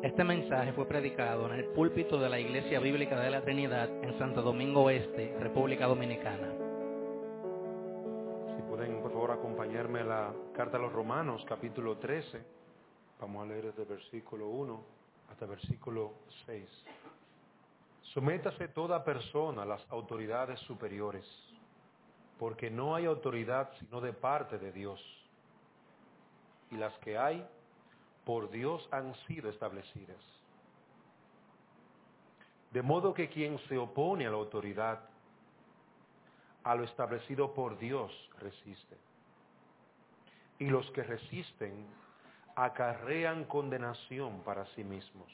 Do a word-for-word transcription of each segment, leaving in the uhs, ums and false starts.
Este mensaje fue predicado en el púlpito de la Iglesia Bíblica de la Trinidad en Santo Domingo Este, República Dominicana. Si pueden, por favor, acompañarme a la carta a los Romanos, capítulo trece. Vamos a leer desde el versículo uno hasta el versículo seis. Sométase toda persona a las autoridades superiores, porque no hay autoridad sino de parte de Dios. Y las que hay, por Dios han sido establecidas. De modo que quien se opone a la autoridad, a lo establecido por Dios, resiste. Y los que resisten acarrean condenación para sí mismos.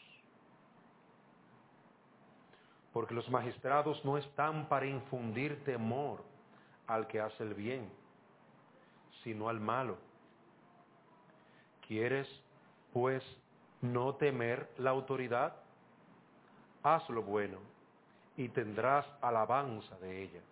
Porque los magistrados no están para infundir temor al que hace el bien, sino al malo. ¿Quieres, pues, no temer la autoridad? Haz lo bueno y tendrás alabanza de ella.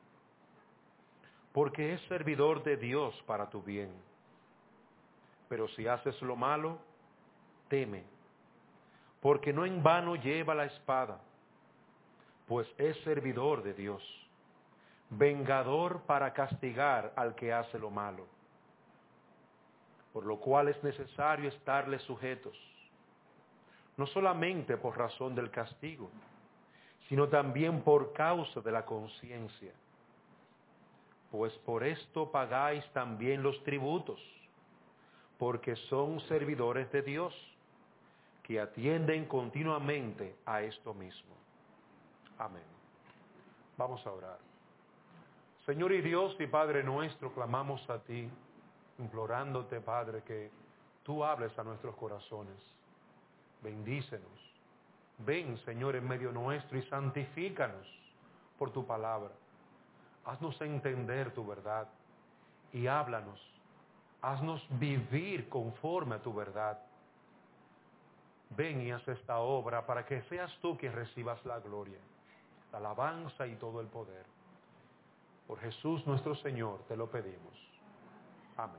Porque es servidor de Dios para tu bien. Pero si haces lo malo, teme, porque no en vano lleva la espada, pues es servidor de Dios, vengador para castigar al que hace lo malo. Por lo cual es necesario estarle sujetos, no solamente por razón del castigo, sino también por causa de la conciencia. Pues por esto pagáis también los tributos, porque son servidores de Dios, que atienden continuamente a esto mismo. Amén. Vamos a orar. Señor y Dios y Padre nuestro, clamamos a ti, implorándote, Padre, que tú hables a nuestros corazones. Bendícenos. Ven, Señor, en medio nuestro y santifícanos por tu palabra. Haznos entender tu verdad y háblanos. Haznos vivir conforme a tu verdad. Ven y haz esta obra para que seas tú quien recibas la gloria, la alabanza y todo el poder. Por Jesús nuestro Señor te lo pedimos. Amén.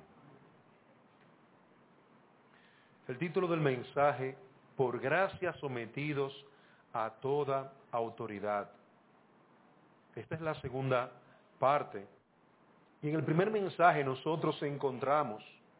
El título del mensaje: por gracia sometidos a toda autoridad. Esta es la segunda parte. Y en el primer mensaje nosotros encontramos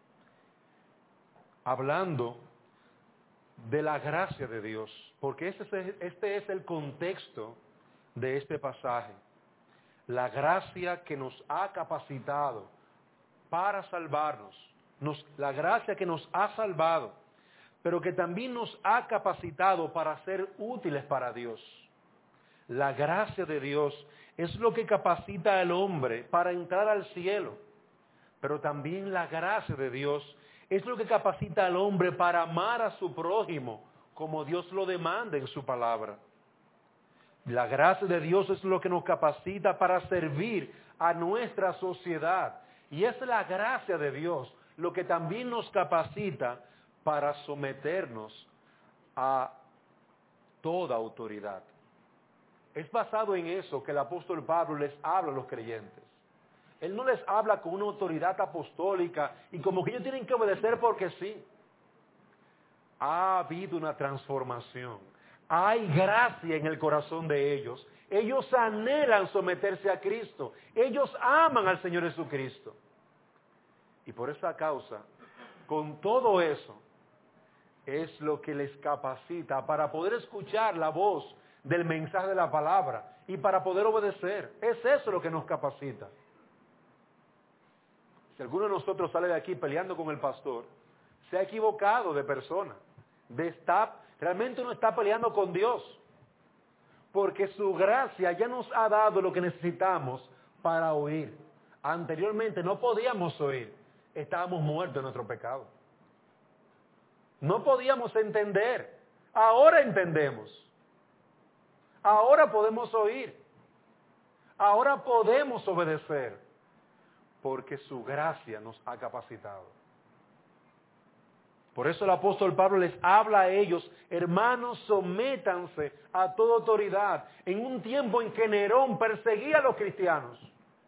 hablando de la gracia de Dios, porque este es, este es el contexto de este pasaje. La gracia que nos ha capacitado para salvarnos, nos, la gracia que nos ha salvado, pero que también nos ha capacitado para ser útiles para Dios. La gracia de Dios es lo que capacita al hombre para entrar al cielo, pero también la gracia de Dios es lo que capacita al hombre para amar a su prójimo, como Dios lo demanda en su palabra. La gracia de Dios es lo que nos capacita para servir a nuestra sociedad. Y es la gracia de Dios lo que también nos capacita para someternos a toda autoridad. Es basado en eso que el apóstol Pablo les habla a los creyentes. Él no les habla con una autoridad apostólica y como que ellos tienen que obedecer porque sí. Ha habido una transformación. Hay gracia en el corazón de ellos. Ellos anhelan someterse a Cristo. Ellos aman al Señor Jesucristo. Y por esa causa, con todo eso, es lo que les capacita para poder escuchar la voz del mensaje de la palabra y para poder obedecer. Es eso lo que nos capacita. Si alguno de nosotros sale de aquí peleando con el pastor, se ha equivocado de persona. De estar, realmente no está peleando con Dios. Porque su gracia ya nos ha dado lo que necesitamos para oír. Anteriormente no podíamos oír. Estábamos muertos en nuestro pecado. No podíamos entender. Ahora entendemos. Ahora podemos oír. Ahora podemos obedecer. Porque su gracia nos ha capacitado. Por eso el apóstol Pablo les habla a ellos: hermanos, sométanse a toda autoridad. En un tiempo en que Nerón perseguía a los cristianos.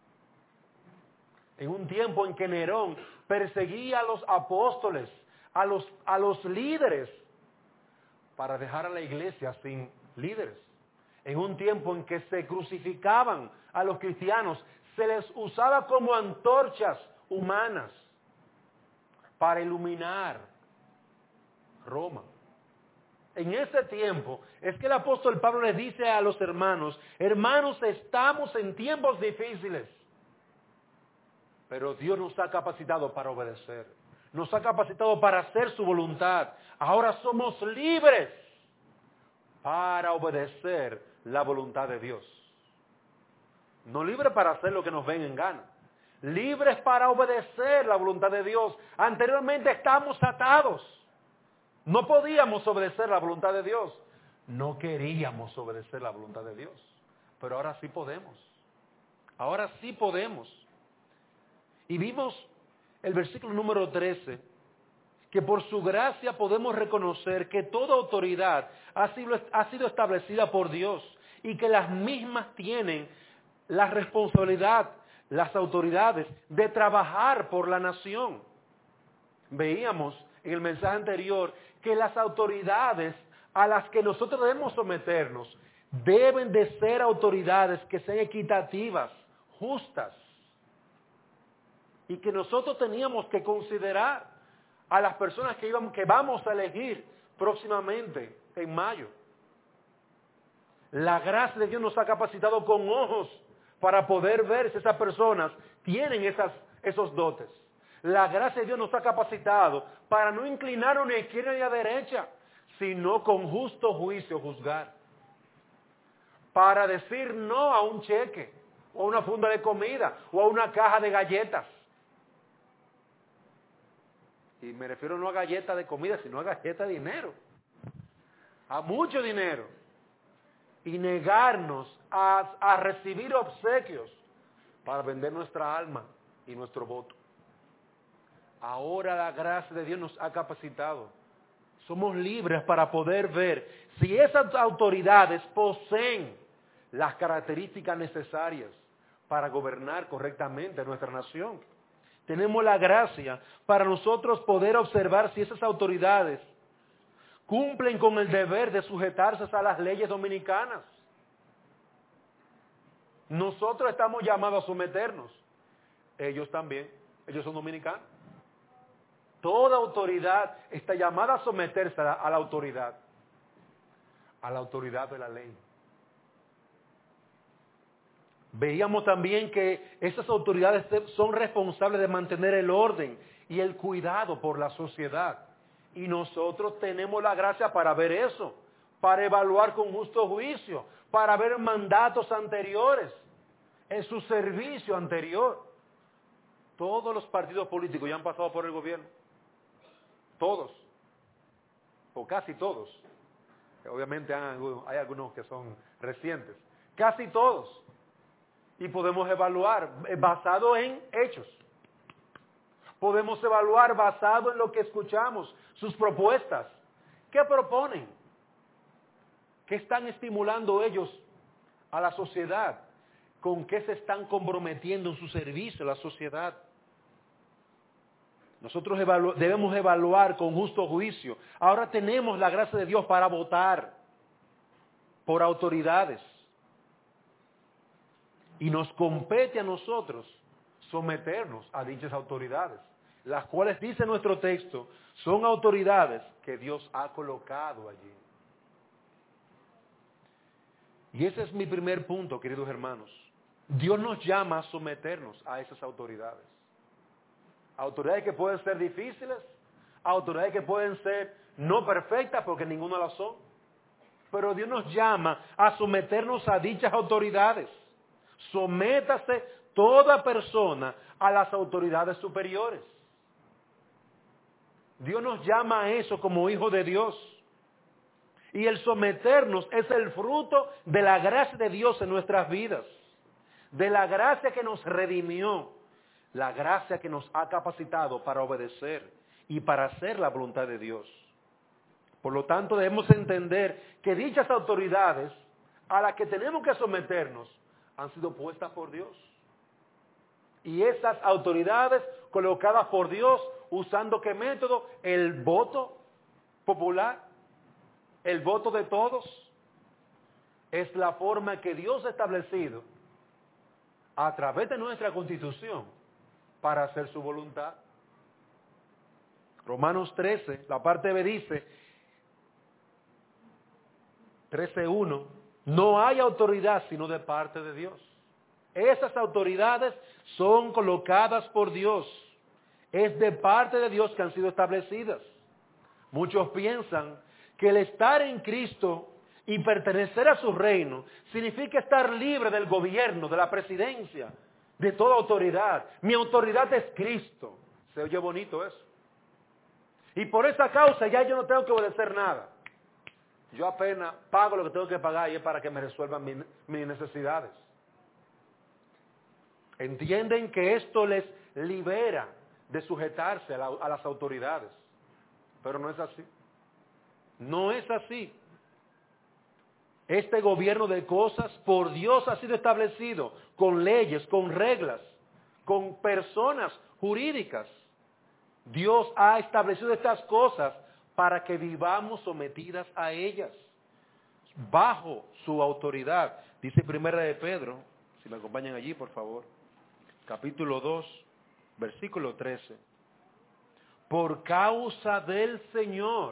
En un tiempo en que Nerón perseguía a los apóstoles, a los, a los líderes. para dejar a la iglesia sin líderes. En un tiempo en que se crucificaban a los cristianos, se les usaba como antorchas humanas para iluminar Roma. En ese tiempo es que el apóstol Pablo les dice a los hermanos, hermanos, estamos en tiempos difíciles, pero Dios nos ha capacitado para obedecer, nos ha capacitado para hacer su voluntad. Ahora somos libres para obedecer la voluntad de Dios. No libres para hacer lo que nos venga en gana, libres para obedecer la voluntad de Dios. Anteriormente estábamos atados. No podíamos obedecer la voluntad de Dios. No queríamos obedecer la voluntad de Dios. Pero ahora sí podemos. Ahora sí podemos. Y vimos el versículo número trece, que por su gracia podemos reconocer que toda autoridad ha sido, ha sido establecida por Dios y que las mismas tienen la responsabilidad, las autoridades, de trabajar por la nación. Veíamos en el mensaje anterior que las autoridades a las que nosotros debemos someternos deben de ser autoridades que sean equitativas, justas, y que nosotros teníamos que considerar a las personas que, íbamos, que vamos a elegir próximamente en mayo. La gracia de Dios nos ha capacitado con ojos para poder ver si esas personas tienen esas, esos dotes. La gracia de Dios nos ha capacitado para no inclinar ni a izquierda ni a derecha, sino con justo juicio juzgar. Para decir no a un cheque, o a una funda de comida, o a una caja de galletas. Y me refiero no a galletas de comida, sino a galletas de dinero. A mucho dinero. Y negarnos a, a recibir obsequios para vender nuestra alma y nuestro voto. Ahora la gracia de Dios nos ha capacitado. Somos libres para poder ver si esas autoridades poseen las características necesarias para gobernar correctamente nuestra nación. Tenemos la gracia para nosotros poder observar si esas autoridades cumplen con el deber de sujetarse a las leyes dominicanas. Nosotros estamos llamados a someternos. Ellos también. Ellos son dominicanos. Toda autoridad está llamada a someterse a la, a la autoridad. A la autoridad de la ley. Veíamos también que esas autoridades son responsables de mantener el orden y el cuidado por la sociedad. Y nosotros tenemos la gracia para ver eso, para evaluar con justo juicio, para ver mandatos anteriores, en su servicio anterior. Todos los partidos políticos ya han pasado por el gobierno. Todos. O casi todos. Obviamente hay algunos que son recientes. Casi todos. Y podemos evaluar basado en hechos. Podemos evaluar basado en lo que escuchamos, sus propuestas. ¿Qué proponen? ¿Qué están estimulando ellos a la sociedad? ¿Con qué se están comprometiendo en su servicio a la sociedad? Nosotros evalu- debemos evaluar con justo juicio. Ahora tenemos la gracia de Dios para votar por autoridades. Y nos compete a nosotros someternos a dichas autoridades, las cuales, dice nuestro texto, son autoridades que Dios ha colocado allí. Y ese es mi primer punto, queridos hermanos. Dios nos llama a someternos a esas autoridades. Autoridades que pueden ser difíciles, autoridades que pueden ser no perfectas porque ninguna las son. Pero Dios nos llama a someternos a dichas autoridades. Sométase toda persona a las autoridades superiores. Dios nos llama a eso como hijos de Dios. Y el someternos es el fruto de la gracia de Dios en nuestras vidas. De la gracia que nos redimió. La gracia que nos ha capacitado para obedecer y para hacer la voluntad de Dios. Por lo tanto, debemos entender que dichas autoridades a las que tenemos que someternos han sido puestas por Dios. Y esas autoridades colocadas por Dios, usando ¿qué método? El voto popular, el voto de todos. Es la forma que Dios ha establecido a través de nuestra Constitución para hacer su voluntad. Romanos trece, la parte B dice, trece uno, no hay autoridad sino de parte de Dios. Esas autoridades son colocadas por Dios. Es de parte de Dios que han sido establecidas. Muchos piensan que el estar en Cristo y pertenecer a su reino significa estar libre del gobierno, de la presidencia, de toda autoridad. Mi autoridad es Cristo. Se oye bonito eso. Y por esa causa ya yo no tengo que obedecer nada. Yo apenas pago lo que tengo que pagar y es para que me resuelvan mi, mis necesidades. Entienden que esto les libera de sujetarse a, la, a las autoridades. Pero no es así. No es así. Este gobierno de cosas por Dios ha sido establecido con leyes, con reglas, con personas jurídicas. Dios ha establecido estas cosas para que vivamos sometidas a ellas, bajo su autoridad. Dice Primera de Pedro, si me acompañan allí, por favor, capítulo dos, versículo trece. Por causa del Señor,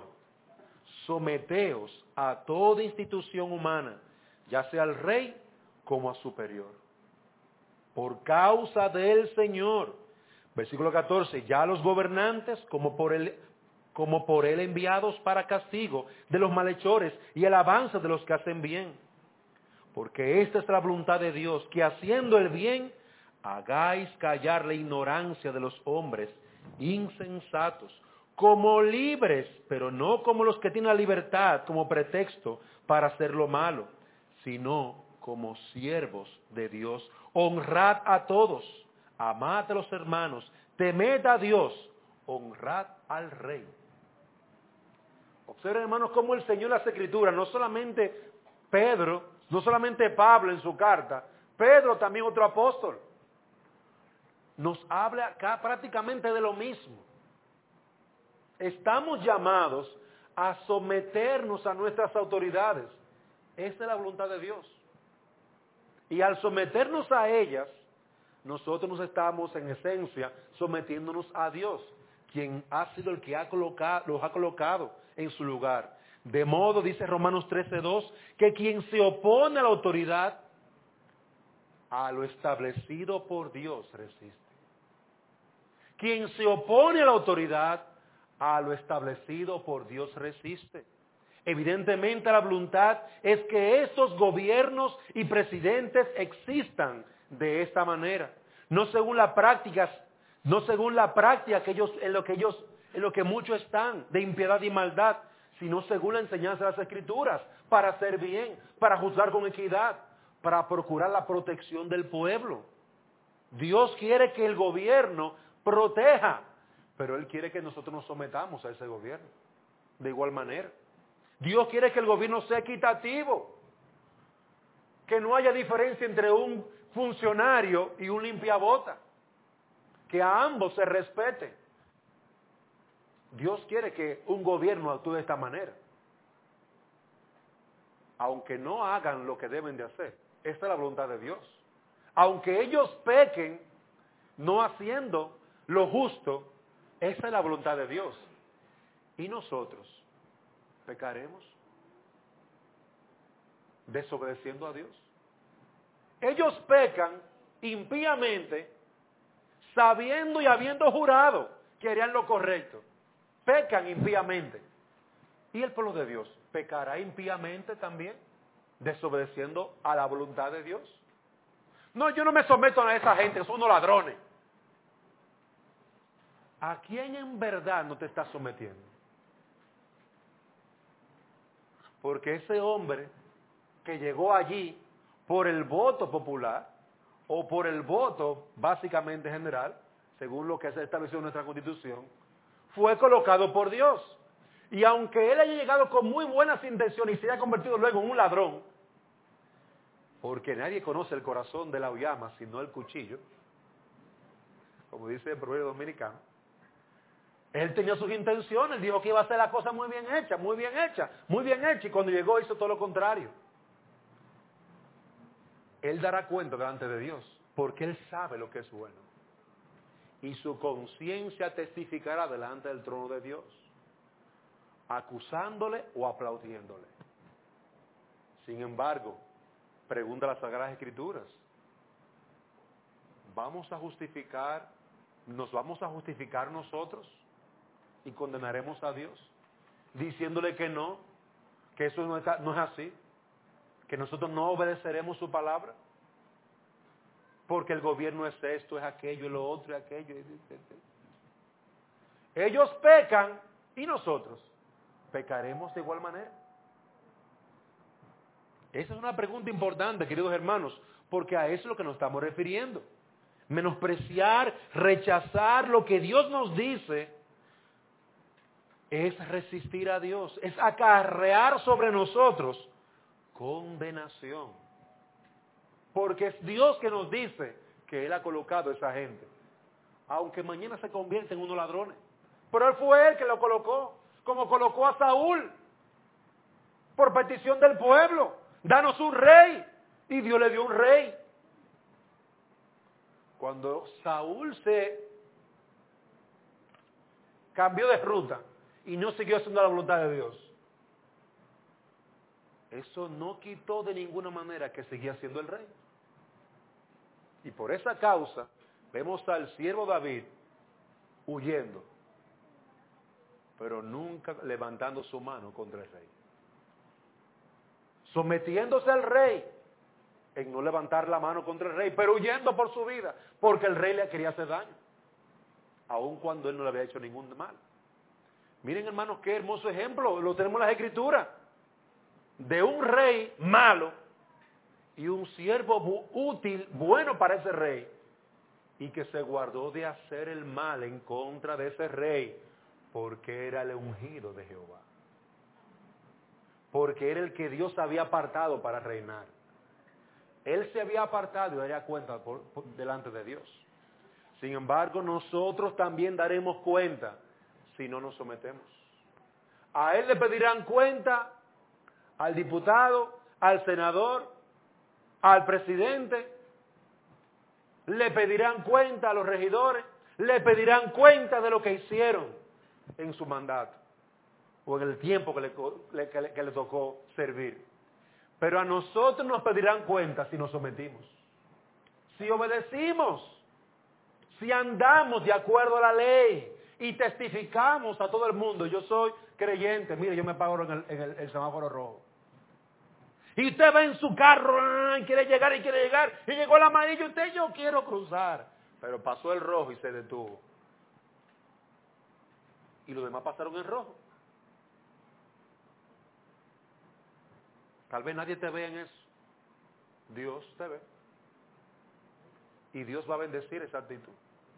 someteos a toda institución humana, ya sea al rey como a superior. Por causa del Señor. Versículo catorce, ya los gobernantes, como por él, como por él enviados para castigo de los malhechores y el avance de los que hacen bien. Porque esta es la voluntad de Dios, que haciendo el bien, hagáis callar la ignorancia de los hombres insensatos, como libres, pero no como los que tienen la libertad como pretexto para hacer lo malo, sino como siervos de Dios. Honrad a todos, amad a los hermanos, temed a Dios, honrad al rey. Observen, hermanos, cómo el Señor en las Escrituras, no solamente Pedro, no solamente Pablo en su carta, Pedro también otro apóstol, nos habla acá prácticamente de lo mismo. Estamos llamados a someternos a nuestras autoridades. Esa es la voluntad de Dios. Y al someternos a ellas, nosotros nos estamos en esencia sometiéndonos a Dios, quien ha sido el que ha colocado, los ha colocado en su lugar. De modo, dice Romanos trece dos, que quien se opone a la autoridad, a lo establecido por Dios resiste. Quien se opone a la autoridad, a lo establecido por Dios resiste. Evidentemente la voluntad es que estos gobiernos y presidentes existan de esta manera, no según la práctica, no según la práctica que ellos, en lo que ellos, en lo que muchos están, de impiedad y maldad, sino según la enseñanza de las Escrituras, para hacer bien, para juzgar con equidad, para procurar la protección del pueblo. Dios quiere que el gobierno proteja, pero Él quiere que nosotros nos sometamos a ese gobierno. De igual manera, Dios quiere que el gobierno sea equitativo, que no haya diferencia entre un funcionario y un limpiabota, que a ambos se respete. Dios quiere que un gobierno actúe de esta manera, aunque no hagan lo que deben de hacer. Esta es la voluntad de Dios. Aunque ellos pequen no haciendo lo justo, esa es la voluntad de Dios. ¿Y nosotros pecaremos desobedeciendo a Dios? Ellos pecan impíamente, sabiendo y habiendo jurado que harían lo correcto. Pecan impíamente. ¿Y el pueblo de Dios pecará impíamente también, desobedeciendo a la voluntad de Dios? No, yo no me someto a esa gente, son unos ladrones. ¿A quién en verdad no te estás sometiendo? Porque ese hombre que llegó allí por el voto popular o por el voto básicamente general, según lo que se estableció en nuestra Constitución, fue colocado por Dios. Y aunque él haya llegado con muy buenas intenciones y se haya convertido luego en un ladrón, porque nadie conoce el corazón de la auyama sino el cuchillo, como dice el proverbio dominicano, Él tenía sus intenciones, dijo que iba a hacer la cosa muy bien hecha, muy bien hecha, muy bien hecha, y cuando llegó hizo todo lo contrario. Él dará cuenta delante de Dios, porque él sabe lo que es bueno. Y su conciencia testificará delante del trono de Dios, acusándole o aplaudiéndole. Sin embargo, pregunta las Sagradas Escrituras, ¿vamos a justificar, nos vamos a justificar nosotros y condenaremos a Dios? Diciéndole que no, que eso no, está, no es así, que nosotros no obedeceremos su palabra, porque el gobierno es esto, es aquello, lo otro, y aquello. Ellos pecan y nosotros pecaremos de igual manera. Esa es una pregunta importante, queridos hermanos, porque a eso es lo que nos estamos refiriendo. Menospreciar, rechazar lo que Dios nos dice es resistir a Dios, es acarrear sobre nosotros condenación. Porque es Dios que nos dice que Él ha colocado a esa gente. Aunque mañana se convierten en unos ladrones. Pero Él fue Él que lo colocó. Como colocó a Saúl. Por petición del pueblo. Danos un rey. Y Dios le dio un rey. Cuando Saúl se cambió de ruta y no siguió haciendo la voluntad de Dios, eso no quitó de ninguna manera que seguía siendo el rey. Y por esa causa vemos al siervo David huyendo, pero nunca levantando su mano contra el rey. Sometiéndose al rey en no levantar la mano contra el rey, pero huyendo por su vida, porque el rey le quería hacer daño, aun cuando él no le había hecho ningún mal. Miren, hermanos, qué hermoso ejemplo, lo tenemos en las Escrituras, de un rey malo y un siervo bu- útil, bueno para ese rey, y que se guardó de hacer el mal en contra de ese rey, porque era el ungido de Jehová, porque era el que Dios había apartado para reinar. Él se había apartado y daría cuenta por, por, delante de Dios. Sin embargo, nosotros también daremos cuenta si no nos sometemos. A Él le pedirán cuenta, al diputado, al senador, al presidente, le pedirán cuenta a los regidores, le pedirán cuenta de lo que hicieron en su mandato o en el tiempo que le, que le, que le tocó servir. Pero a nosotros nos pedirán cuenta si nos sometimos, si obedecimos, si andamos de acuerdo a la ley y testificamos a todo el mundo, yo soy creyente, mire, yo me pago en el, en el, el semáforo rojo. Y usted va en su carro, y quiere llegar y quiere llegar, y llegó el amarillo, usted, yo quiero cruzar. Pero pasó el rojo y se detuvo. Y los demás pasaron en rojo. Tal vez nadie te vea en eso. Dios te ve. Y Dios va a bendecir esa actitud.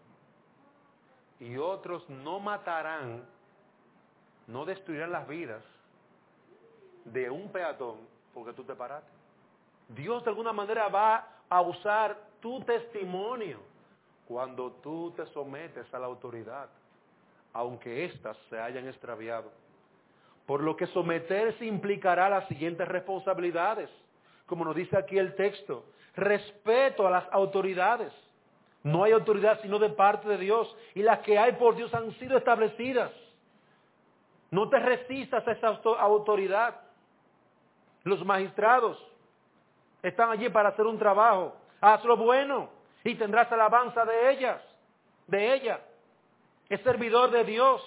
Y otros no matarán, no destruirán las vidas de un peatón porque tú te paraste. Dios de alguna manera va a usar tu testimonio cuando tú te sometes a la autoridad, aunque éstas se hayan extraviado. Por lo que someterse implicará las siguientes responsabilidades, como nos dice aquí el texto: respeto a las autoridades. No hay autoridad sino de parte de Dios, y las que hay por Dios han sido establecidas. No te resistas a esa autoridad. Los magistrados están allí para hacer un trabajo. Hazlo bueno y tendrás alabanza de ellas, de ella. Es servidor de Dios.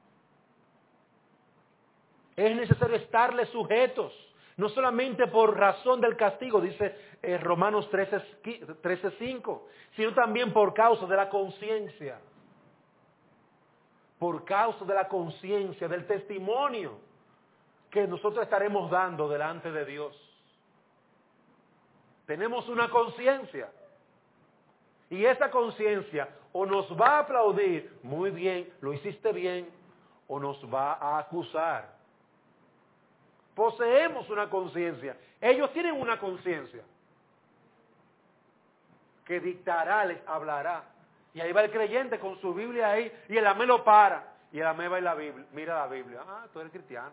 Es necesario estarle sujetos, no solamente por razón del castigo, dice eh, Romanos trece cinco, sino también por causa de la conciencia. Por causa de la conciencia, del testimonio que nosotros estaremos dando delante de Dios. Tenemos una conciencia. Y esa conciencia o nos va a aplaudir, muy bien, lo hiciste bien, o nos va a acusar. Poseemos una conciencia. Ellos tienen una conciencia que dictará, les hablará. Y ahí va el creyente con su Biblia ahí, y el amén lo para. Y el amén va en la Biblia, mira la Biblia. Ah, tú eres cristiano.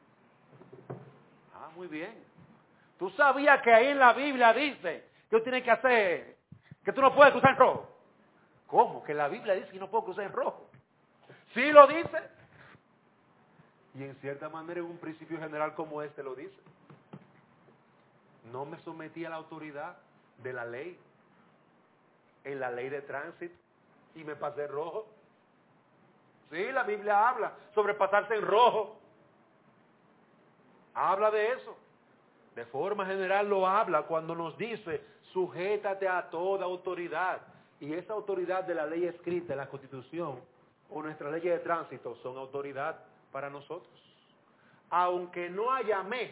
Ah, muy bien. Tú sabías que ahí en la Biblia dice que tú tienes que hacer, que tú no puedes cruzar en rojo. ¿Cómo? Que la Biblia dice que no puedo cruzar en rojo. Sí lo dice. Y en cierta manera en un principio general como este lo dice. No me sometí a la autoridad de la ley, en la ley de tránsito, y me pasé en rojo. Sí, la Biblia habla sobre pasarse en rojo. Habla de eso. De forma general lo habla cuando nos dice, sujétate a toda autoridad. Y esa autoridad de la ley escrita, la Constitución, o nuestra ley de tránsito, son autoridad para nosotros. Aunque no haya amén,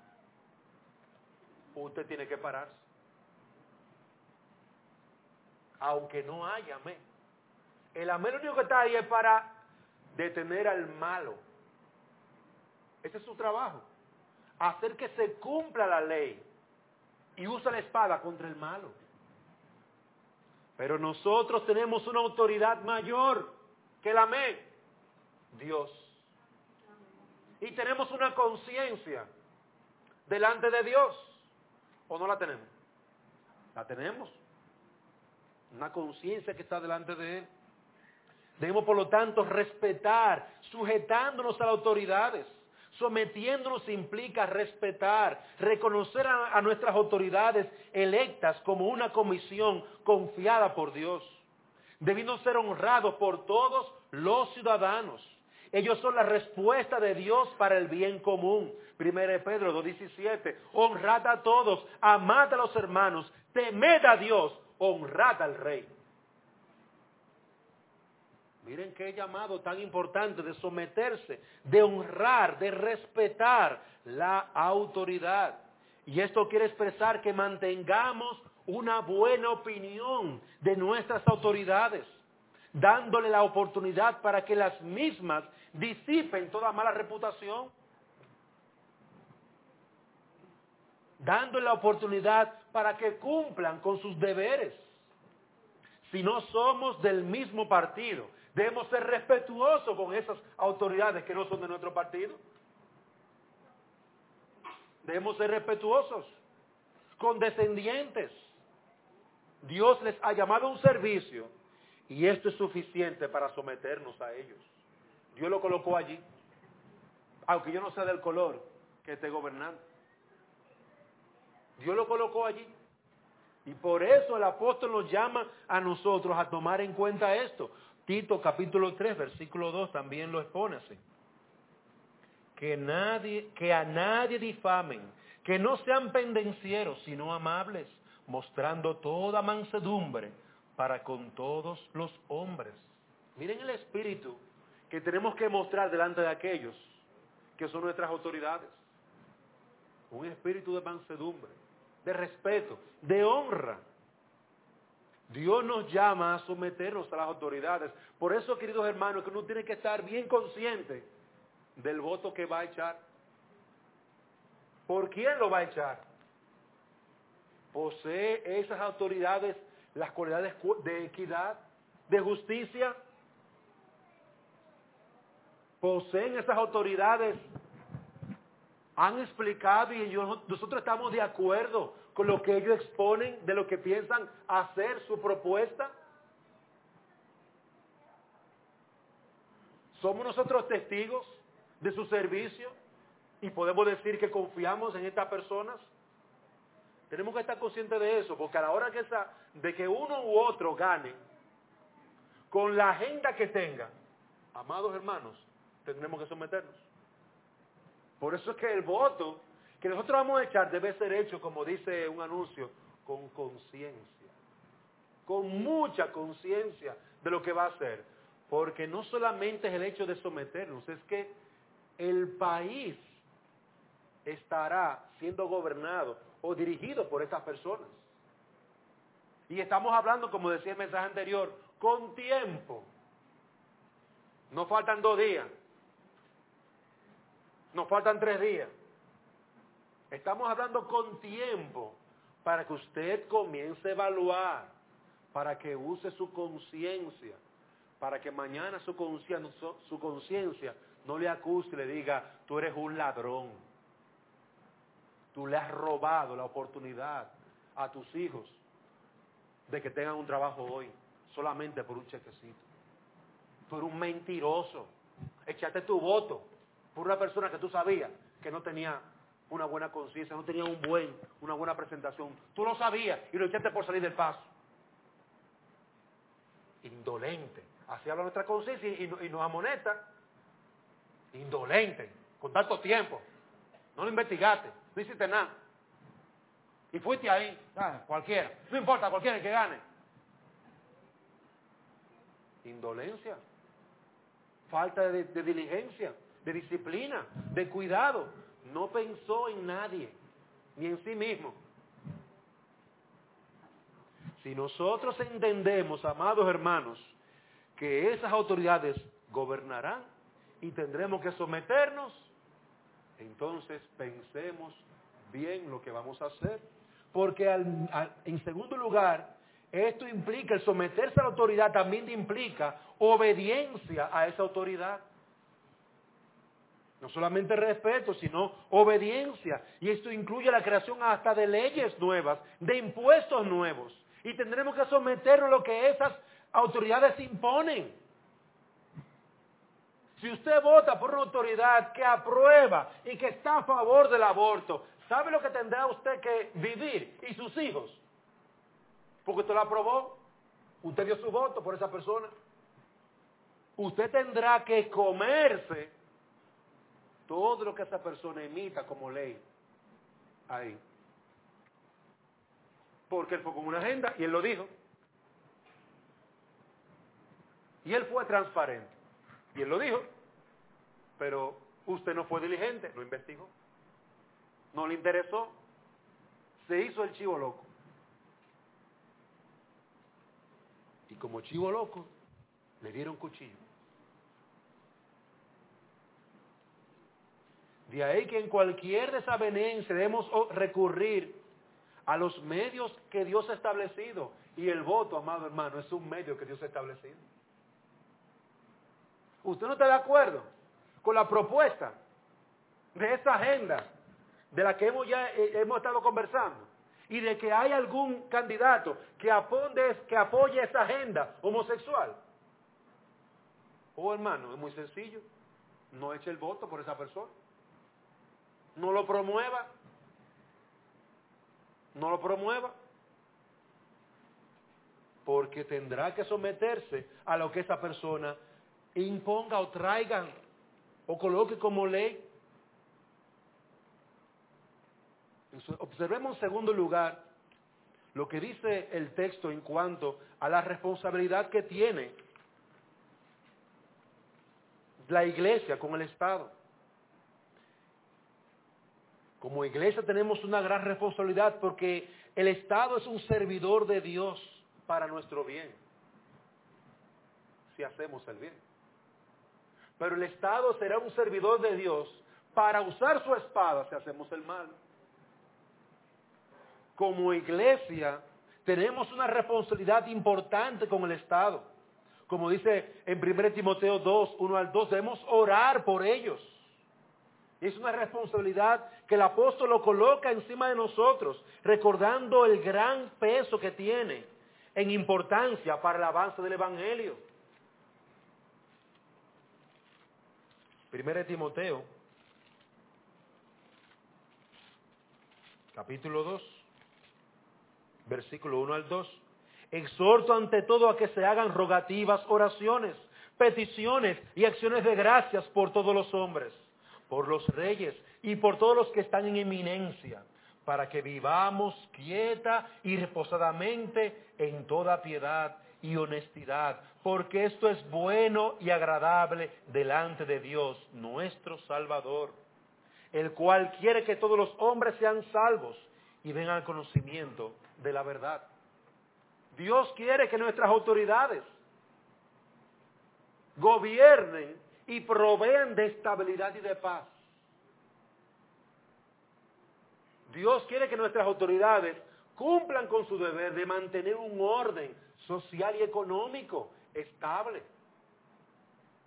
usted tiene que pararse. Aunque no haya amén. El amén lo único que está ahí es para detener al malo. Ese es su trabajo. Hacer que se cumpla la ley y usa la espada contra el malo. Pero nosotros tenemos una autoridad mayor que el amén, Dios. Y tenemos una conciencia delante de Dios. ¿O no la tenemos? La tenemos. Una conciencia que está delante de Él. Debemos, por lo tanto, respetar, sujetándonos a las autoridades. Sometiéndonos implica respetar, reconocer a, a nuestras autoridades electas como una comisión confiada por Dios, debiendo ser honrados por todos los ciudadanos. Ellos son la respuesta de Dios para el bien común. Primera de Pedro dos diecisiete, honrad a todos, amad a los hermanos, temed a Dios, honrad al Rey. Miren qué llamado tan importante de someterse, de honrar, de respetar la autoridad. Y esto quiere expresar que mantengamos una buena opinión de nuestras autoridades, dándole la oportunidad para que las mismas disipen toda mala reputación, dándole la oportunidad para que cumplan con sus deberes. Si no somos del mismo partido, debemos ser respetuosos con esas autoridades que no son de nuestro partido. Debemos ser respetuosos, condescendientes. Dios les ha llamado a un servicio y esto es suficiente para someternos a ellos. Dios lo colocó allí, aunque yo no sea del color que esté gobernando. Dios lo colocó allí. Y por eso el apóstol nos llama a nosotros a tomar en cuenta esto. Tito capítulo tres, versículo dos también lo expone así. Que, nadie, que a nadie difamen, que no sean pendencieros, sino amables, mostrando toda mansedumbre para con todos los hombres. Miren el espíritu que tenemos que mostrar delante de aquellos que son nuestras autoridades. Un espíritu de mansedumbre, de respeto, de honra. Dios nos llama a someternos a las autoridades. Por eso, queridos hermanos, que uno tiene que estar bien consciente del voto que va a echar. ¿Por quién lo va a echar? ¿Posee esas autoridades las cualidades de equidad, de justicia? ¿Poseen esas autoridades? ¿Han explicado y nosotros estamos de acuerdo con lo que ellos exponen, de lo que piensan hacer su propuesta? ¿Somos nosotros testigos de su servicio y podemos decir que confiamos en estas personas? Tenemos que estar conscientes de eso, porque a la hora que esa, de que uno u otro gane, con la agenda que tenga, amados hermanos, tendremos que someternos. Por eso es que el voto que nosotros vamos a echar debe ser hecho, como dice un anuncio, con conciencia, con mucha conciencia de lo que va a hacer. Porque no solamente es el hecho de someternos, es que el país estará siendo gobernado o dirigido por estas personas. Y estamos hablando, como decía el mensaje anterior, con tiempo. No faltan dos días. Nos faltan tres días. Estamos hablando con tiempo para que usted comience a evaluar, para que use su conciencia, para que mañana su conciencia, su conciencia no le acuse y le diga, tú eres un ladrón. Tú le has robado la oportunidad a tus hijos de que tengan un trabajo hoy, solamente por un chequecito. Tú eres un mentiroso. Echaste tu voto por una persona que tú sabías que no tenía una buena conciencia, no tenía un buen, una buena presentación. Tú lo sabías y lo echaste por salir del paso. Indolente. Así habla nuestra conciencia y, y, y nos amonesta. Indolente. Con tanto tiempo. No lo investigaste. No hiciste nada. Y fuiste ahí. Ah, cualquiera. No importa, cualquiera el que gane. Indolencia. Falta de, de diligencia, de disciplina, de cuidado. No pensó en nadie, ni en sí mismo. Si nosotros entendemos, amados hermanos, que esas autoridades gobernarán y tendremos que someternos, entonces pensemos bien lo que vamos a hacer. Porque al, al, en segundo lugar, esto implica, el someterse a la autoridad también implica obediencia a esa autoridad. No solamente respeto, sino obediencia. Y esto incluye la creación hasta de leyes nuevas, de impuestos nuevos. Y tendremos que someternos a lo que esas autoridades imponen. Si usted vota por una autoridad que aprueba y que está a favor del aborto, ¿sabe lo que tendrá usted que vivir? Y sus hijos. Porque usted lo aprobó. Usted dio su voto por esa persona. Usted tendrá que comerse todo lo que esa persona emita como ley. Ahí. Porque él fue con una agenda y él lo dijo. Y él fue transparente. Y él lo dijo. Pero usted no fue diligente, lo investigó. No le interesó. Se hizo el chivo loco. Y como chivo loco, le dieron cuchillo. De ahí que en cualquier desavenencia debemos recurrir a los medios que Dios ha establecido. Y el voto, amado hermano, es un medio que Dios ha establecido. ¿Usted no está de acuerdo con la propuesta de esa agenda de la que hemos ya eh, hemos estado conversando? Y de que hay algún candidato que apoye, que apoye esa agenda homosexual. Oh, hermano, es muy sencillo. No eche el voto por esa persona. No lo promueva. No lo promueva. Porque tendrá que someterse a lo que esa persona imponga o traiga o coloque como ley. Observemos en segundo lugar lo que dice el texto en cuanto a la responsabilidad que tiene la iglesia con el Estado. Como iglesia tenemos una gran responsabilidad porque el Estado es un servidor de Dios para nuestro bien, si hacemos el bien. Pero el Estado será un servidor de Dios para usar su espada si hacemos el mal. Como iglesia tenemos una responsabilidad importante con el Estado. Como dice en primera Timoteo dos, uno al dos, debemos orar por ellos. Es una responsabilidad que el apóstol lo coloca encima de nosotros, recordando el gran peso que tiene en importancia para el avance del Evangelio. Primera Timoteo, capítulo dos, versículo uno al dos. Exhorto ante todo a que se hagan rogativas, oraciones, peticiones y acciones de gracias por todos los hombres, por los reyes y por todos los que están en eminencia, para que vivamos quieta y reposadamente en toda piedad y honestidad, porque esto es bueno y agradable delante de Dios, nuestro Salvador, el cual quiere que todos los hombres sean salvos y vengan al conocimiento de la verdad. Dios quiere que nuestras autoridades gobiernen y provean de estabilidad y de paz. Dios quiere que nuestras autoridades cumplan con su deber de mantener un orden social y económico estable.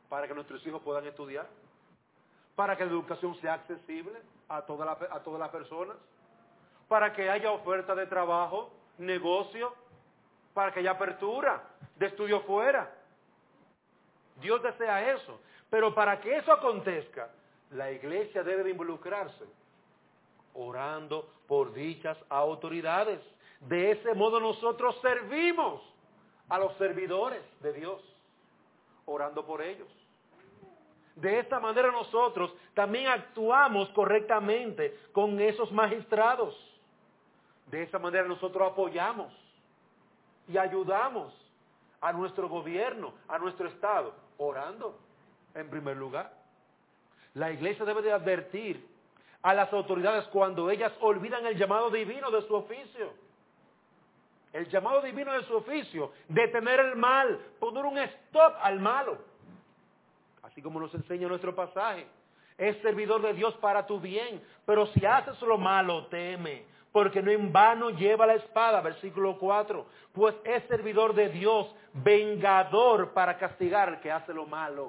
para que nuestros hijos puedan estudiar, para que la educación sea accesible a todas las a todas las personas, para que haya oferta de trabajo, negocio, para que haya apertura de estudio fuera. Dios desea eso, pero para que eso acontezca, la iglesia debe de involucrarse orando por dichas autoridades. De ese modo nosotros servimos a los servidores de Dios, orando por ellos. De esta manera nosotros también actuamos correctamente con esos magistrados. De esa manera nosotros apoyamos y ayudamos a nuestro gobierno, a nuestro Estado, orando en primer lugar. La iglesia debe de advertir a las autoridades cuando ellas olvidan el llamado divino de su oficio. El llamado divino de su oficio, detener el mal, poner un stop al malo. Así como nos enseña nuestro pasaje. Es servidor de Dios para tu bien, pero si haces lo malo, teme, porque no en vano lleva la espada, versículo cuatro, pues es servidor de Dios, vengador para castigar al que hace lo malo.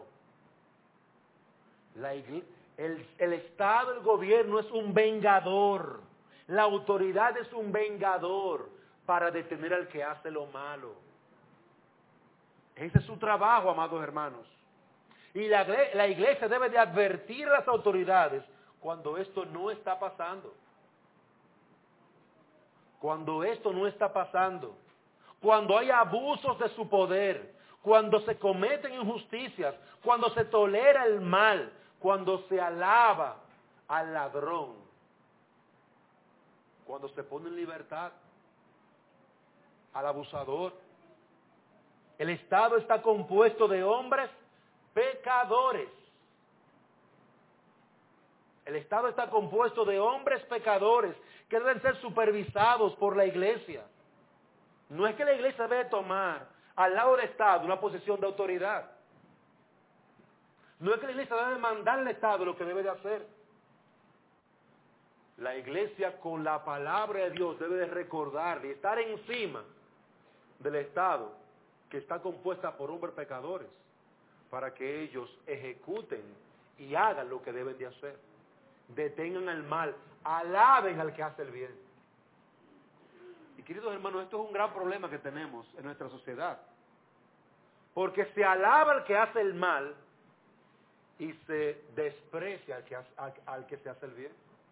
La iglesia, el, el Estado, el gobierno es un vengador, la autoridad es un vengador para detener al que hace lo malo. Ese es su trabajo, amados hermanos. Y la, la iglesia debe de advertir a las autoridades cuando esto no está pasando. Cuando esto no está pasando. Cuando hay abusos de su poder. Cuando se cometen injusticias. Cuando se tolera el mal. Cuando se alaba al ladrón. Cuando se pone en libertad al abusador. El Estado está compuesto de hombres pecadores. El Estado está compuesto de hombres pecadores que deben ser supervisados por la iglesia. No es que la iglesia debe tomar al lado del Estado una posición de autoridad. No es que la iglesia debe mandar al Estado lo que debe de hacer. La iglesia con la palabra de Dios debe de recordar y estar encima del Estado que está compuesta por hombres pecadores, para que ellos ejecuten y hagan lo que deben de hacer. Detengan el mal, alaben al que hace el bien. Y queridos hermanos, esto es un gran problema que tenemos en nuestra sociedad. Porque se alaba al que hace el mal y se desprecia al que, hace, al, al que se hace el bien.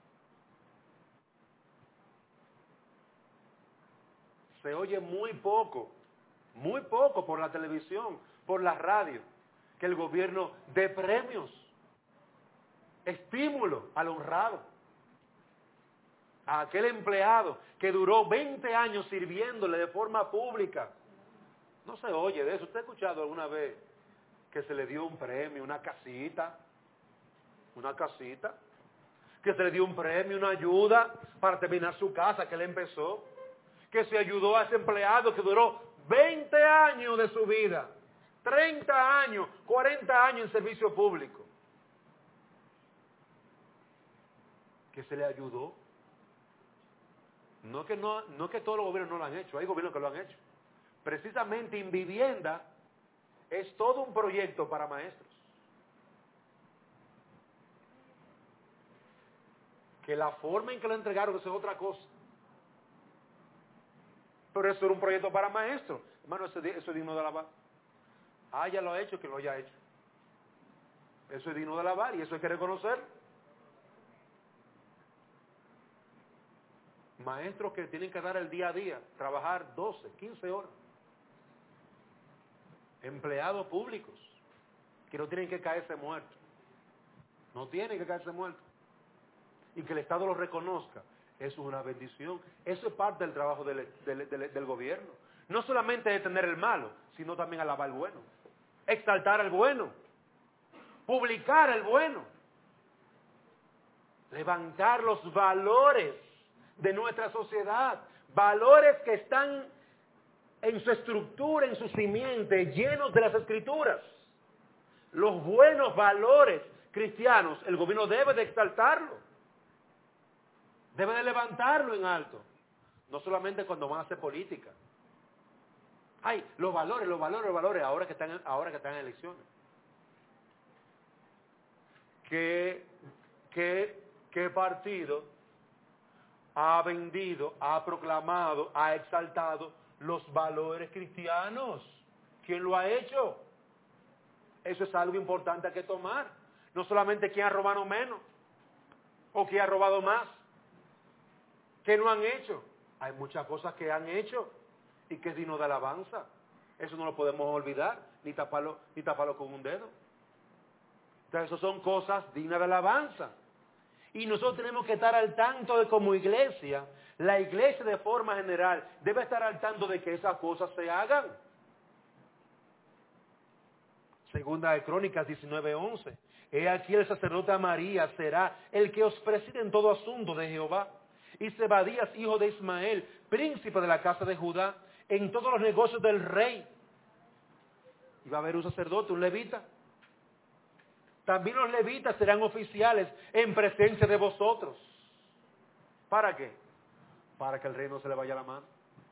Se oye muy poco, muy poco por la televisión, por la radio, que el gobierno dé premios, estímulo al honrado, a aquel empleado que duró veinte años sirviéndole de forma pública. No se oye de eso. ¿Usted ha escuchado alguna vez que se le dio un premio, una casita, una casita, que se le dio un premio, una ayuda para terminar su casa que él empezó, que se ayudó a ese empleado que duró veinte años de su vida, treinta años, cuarenta años en servicio público, que se le ayudó? No que, no, no que todos los gobiernos no lo han hecho, hay gobiernos que lo han hecho. Precisamente Invivienda es todo un proyecto para maestros. Que la forma en que lo entregaron eso es otra cosa. Pero eso era un proyecto para maestros. Hermano, eso, eso es digno de alabar. Ah, ya lo ha hecho, que lo haya hecho. Eso es digno de alabar y eso hay que reconocer. Maestros que tienen que dar el día a día, trabajar doce, quince horas. Empleados públicos que no tienen que caerse muertos. No tienen que caerse muertos. Y que el Estado los reconozca. Eso es una bendición. Eso es parte del trabajo del, del, del, del gobierno. No solamente detener el malo, sino también alabar el bueno. Exaltar el bueno. Publicar el bueno. Levantar los valores de nuestra sociedad. Valores que están en su estructura, en su simiente, llenos de las Escrituras. Los buenos valores cristianos, el gobierno debe de exaltarlo. Debe de levantarlo en alto. No solamente cuando van a hacer política. Ay, los valores, los valores, los valores, ahora que están, ahora que están en elecciones. ¿qué, qué, qué partido ha vendido, ha proclamado, ha exaltado los valores cristianos? ¿Quién lo ha hecho? Eso es algo importante que tomar. No solamente quién ha robado menos o quién ha robado más. ¿Qué no han hecho? Hay muchas cosas que han hecho y que es digno de alabanza. Eso no lo podemos olvidar, ni taparlo, ni taparlo con un dedo. Entonces, eso son cosas dignas de alabanza. Y nosotros tenemos que estar al tanto de como iglesia, la iglesia de forma general debe estar al tanto de que esas cosas se hagan. Segunda de Crónicas diecinueve once. He aquí el sacerdote Amarías será el que os preside en todo asunto de Jehová. Y Zebadías, hijo de Ismael, príncipe de la casa de Judá, en todos los negocios del rey. Y va a haber un sacerdote, un levita. También los levitas serán oficiales en presencia de vosotros. ¿Para qué? Para que el rey no se le vaya la mano.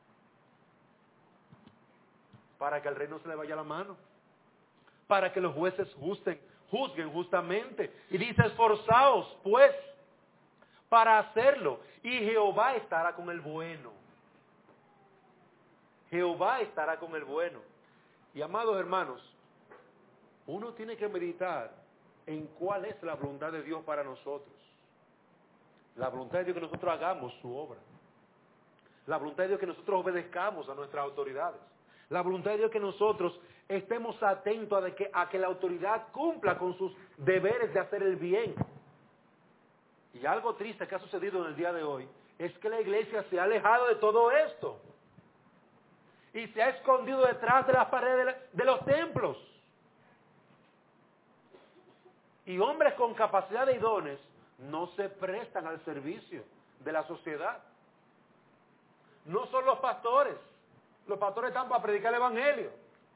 Para que el rey no se le vaya la mano. Para que los jueces justen, juzguen justamente. Y dice, esforzaos, pues, para hacerlo. Y Jehová estará con el bueno. Jehová estará con el bueno. Y amados hermanos, uno tiene que meditar en cuál es la voluntad de Dios para nosotros. La voluntad de Dios que nosotros hagamos su obra. La voluntad de Dios que nosotros obedezcamos a nuestras autoridades. La voluntad de Dios que nosotros estemos atentos a, de que, a que la autoridad cumpla con sus deberes de hacer el bien. Y algo triste que ha sucedido en el día de hoy es que la iglesia se ha alejado de todo esto. Y se ha escondido detrás de las paredes de los templos. Y hombres con capacidad y dones no se prestan al servicio de la sociedad. No son los pastores. Los pastores están para predicar el evangelio.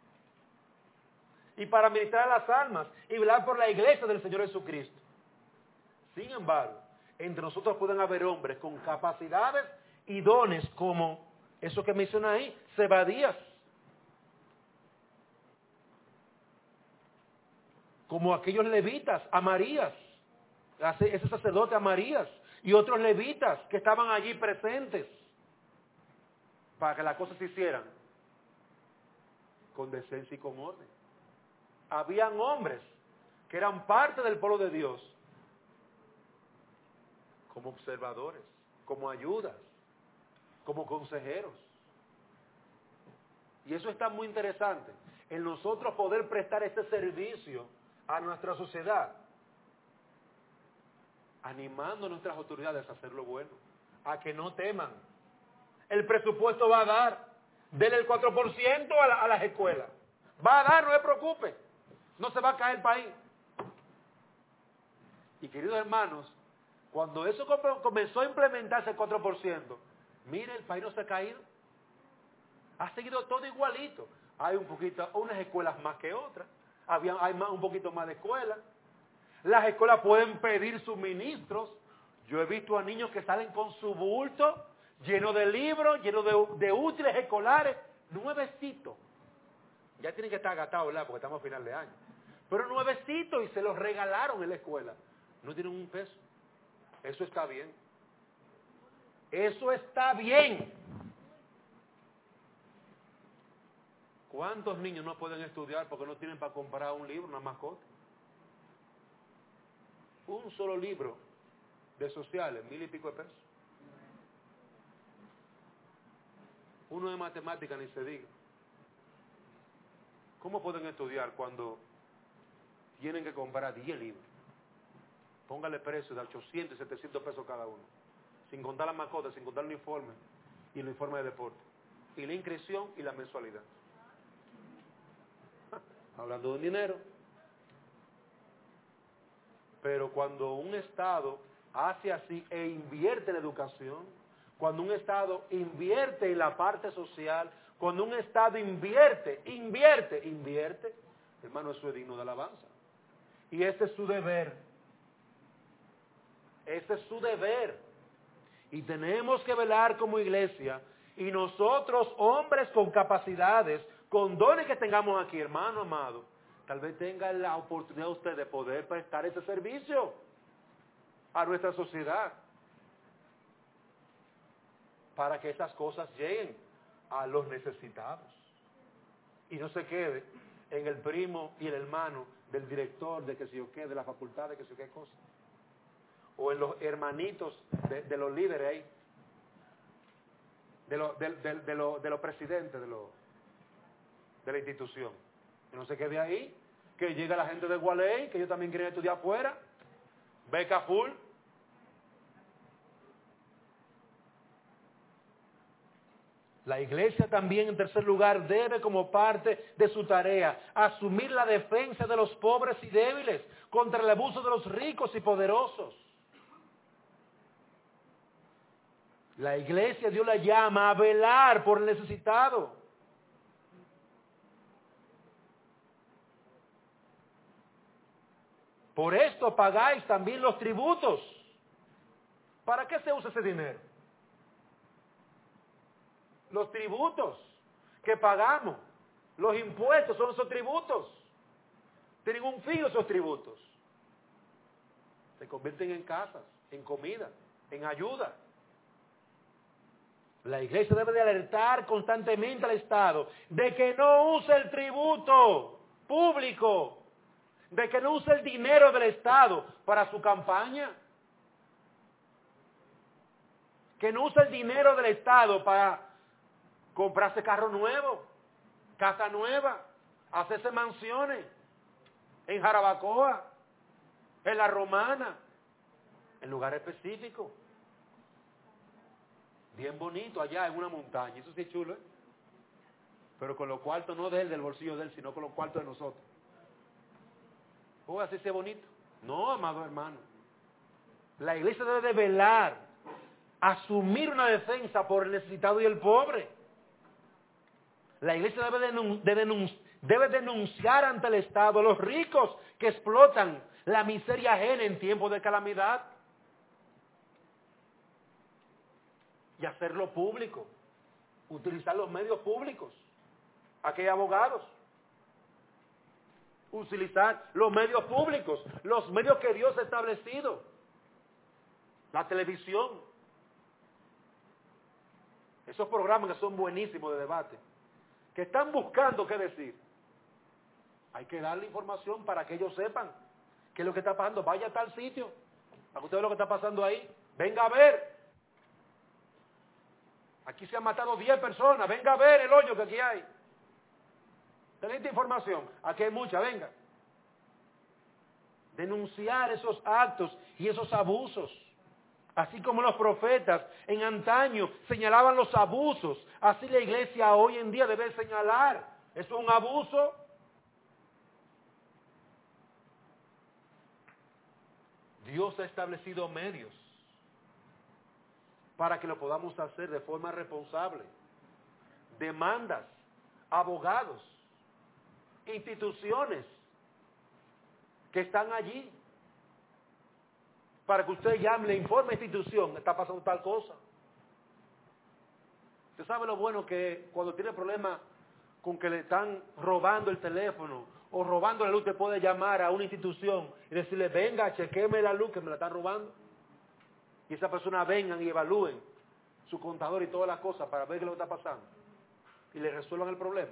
Y para ministrar a las almas. Y velar por la iglesia del Señor Jesucristo. Sin embargo, entre nosotros pueden haber hombres con capacidades y dones como eso que menciona ahí, Zebadías. Como aquellos levitas, Amarías, ese sacerdote Amarías, y otros levitas que estaban allí presentes para que las cosas se hicieran con decencia y con orden. Habían hombres que eran parte del pueblo de Dios como observadores, como ayudas, como consejeros. Y eso está muy interesante, en nosotros poder prestar este servicio a nuestra sociedad, animando a nuestras autoridades a hacer lo bueno, a que no teman. El presupuesto va a dar, denle el cuatro por ciento a, la, a las escuelas. Va a dar, no se preocupe, no se va a caer el país. Y queridos hermanos, cuando eso comenzó a implementarse el cuatro por ciento, mire, el país no se ha caído. Ha seguido todo igualito. Hay un poquito, unas escuelas más que otras. Había, hay más, un poquito más de escuelas. Las escuelas pueden pedir suministros. Yo he visto a niños que salen con su bulto lleno de libros, lleno de, de útiles escolares, nuevecitos. Ya tienen que estar gastados, ¿verdad? Porque estamos a final de año. Pero nuevecitos y se los regalaron en la escuela. No tienen un peso. Eso está bien. Eso está bien. ¿Cuántos niños no pueden estudiar porque no tienen para comprar un libro, una mascota? Un solo libro de sociales, mil y pico de pesos. Uno de matemáticas ni se diga. ¿Cómo pueden estudiar cuando tienen que comprar diez libros? Póngale precio de ochocientos y setecientos pesos cada uno. Sin contar las mascotas, sin contar el uniforme y el uniforme de deporte. Y la inscripción y la mensualidad. Hablando de un dinero. Pero cuando un Estado hace así e invierte en la educación, cuando un Estado invierte en la parte social, cuando un Estado invierte, invierte, invierte, hermano, eso es digno de alabanza. Y ese es su deber. Ese es su deber. Y tenemos que velar como iglesia, y nosotros, hombres con capacidades, con dones que tengamos aquí, hermano amado, tal vez tenga la oportunidad usted de poder prestar ese servicio a nuestra sociedad para que esas cosas lleguen a los necesitados y no se quede en el primo y el hermano del director de que sé yo qué, de la facultad de que sé yo qué cosa, o en los hermanitos de, de los líderes ahí, de los de, de, de lo, de los presidentes de, lo, de la institución. Que no se quede ahí, que llegue la gente de Gualey, que ellos también quieren estudiar afuera, beca full. La iglesia también, en tercer lugar, debe como parte de su tarea asumir la defensa de los pobres y débiles contra el abuso de los ricos y poderosos. La iglesia, Dios la llama a velar por el necesitado. Por esto pagáis también los tributos. ¿Para qué se usa ese dinero? Los tributos que pagamos, los impuestos son esos tributos. Tienen un fin esos tributos. Se convierten en casas, en comida, en ayuda. La iglesia debe de alertar constantemente al Estado de que no use el tributo público, de que no use el dinero del Estado para su campaña, que no use el dinero del Estado para comprarse carro nuevo, casa nueva, hacerse mansiones en Jarabacoa, en La Romana, en lugares específicos. Bien bonito allá en una montaña, eso sí es chulo, ¿eh? Pero con los cuartos no de él, del bolsillo de él, sino con los cuartos de nosotros. ¿Cómo así sea bonito? No, amado hermano. La iglesia debe de velar, asumir una defensa por el necesitado y el pobre. La iglesia debe, denun- de denun- debe denunciar ante el Estado a los ricos que explotan la miseria ajena en tiempos de calamidad. Y hacerlo público. Utilizar los medios públicos. Aquí hay abogados. Utilizar los medios públicos. Los medios que Dios ha establecido. La televisión. Esos programas que son buenísimos de debate. Que están buscando qué decir. Hay que darle información para que ellos sepan qué es lo que está pasando. Vaya a tal sitio, para que usted vea lo que está pasando ahí. Venga a ver. Aquí se han matado diez personas. Venga a ver el hoyo que aquí hay. ¿Tenéis información? Aquí hay mucha, venga. Denunciar esos actos y esos abusos. Así como los profetas en antaño señalaban los abusos, así la iglesia hoy en día debe señalar. ¿Eso es un abuso? Dios ha establecido medios para que lo podamos hacer de forma responsable. Demandas, abogados, instituciones que están allí para que usted llame, le informe a la institución, está pasando tal cosa. Usted sabe lo bueno que cuando tiene problemas con que le están robando el teléfono o robando la luz, te puede llamar a una institución y decirle, venga, chequeme la luz que me la están robando. Y esa persona vengan y evalúen su contador y todas las cosas para ver qué es lo que está pasando. Y le resuelvan el problema.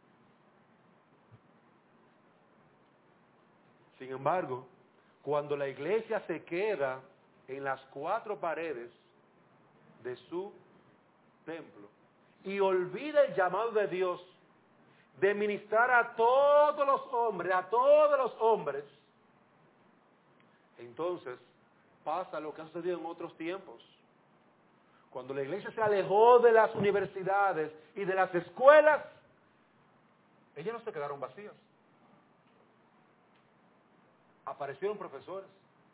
Sin embargo, cuando la iglesia se queda en las cuatro paredes de su templo y olvida el llamado de Dios de ministrar a todos los hombres, a todos los hombres, entonces pasa lo que ha sucedido en otros tiempos. Cuando la iglesia se alejó de las universidades y de las escuelas, ellas no se quedaron vacías. Aparecieron profesores,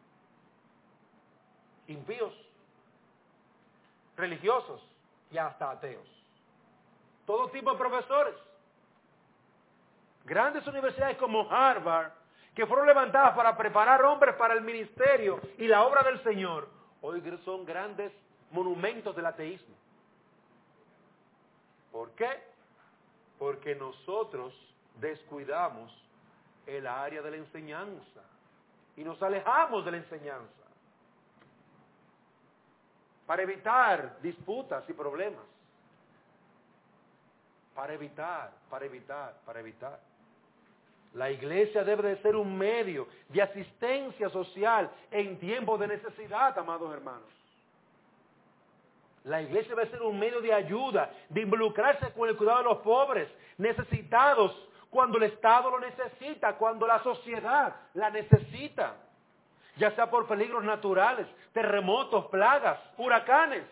impíos, religiosos y hasta ateos. Todo tipo de profesores. Grandes universidades como Harvard, que fueron levantadas para preparar hombres para el ministerio y la obra del Señor, hoy son grandes monumentos del ateísmo. ¿Por qué? Porque nosotros descuidamos el área de la enseñanza. Y nos alejamos de la enseñanza para evitar disputas y problemas. Para evitar, para evitar, para evitar. La iglesia debe de ser un medio de asistencia social en tiempos de necesidad, amados hermanos. La iglesia debe ser un medio de ayuda, de involucrarse con el cuidado de los pobres, necesitados, cuando el Estado lo necesita, cuando la sociedad la necesita, ya sea por peligros naturales, terremotos, plagas, huracanes.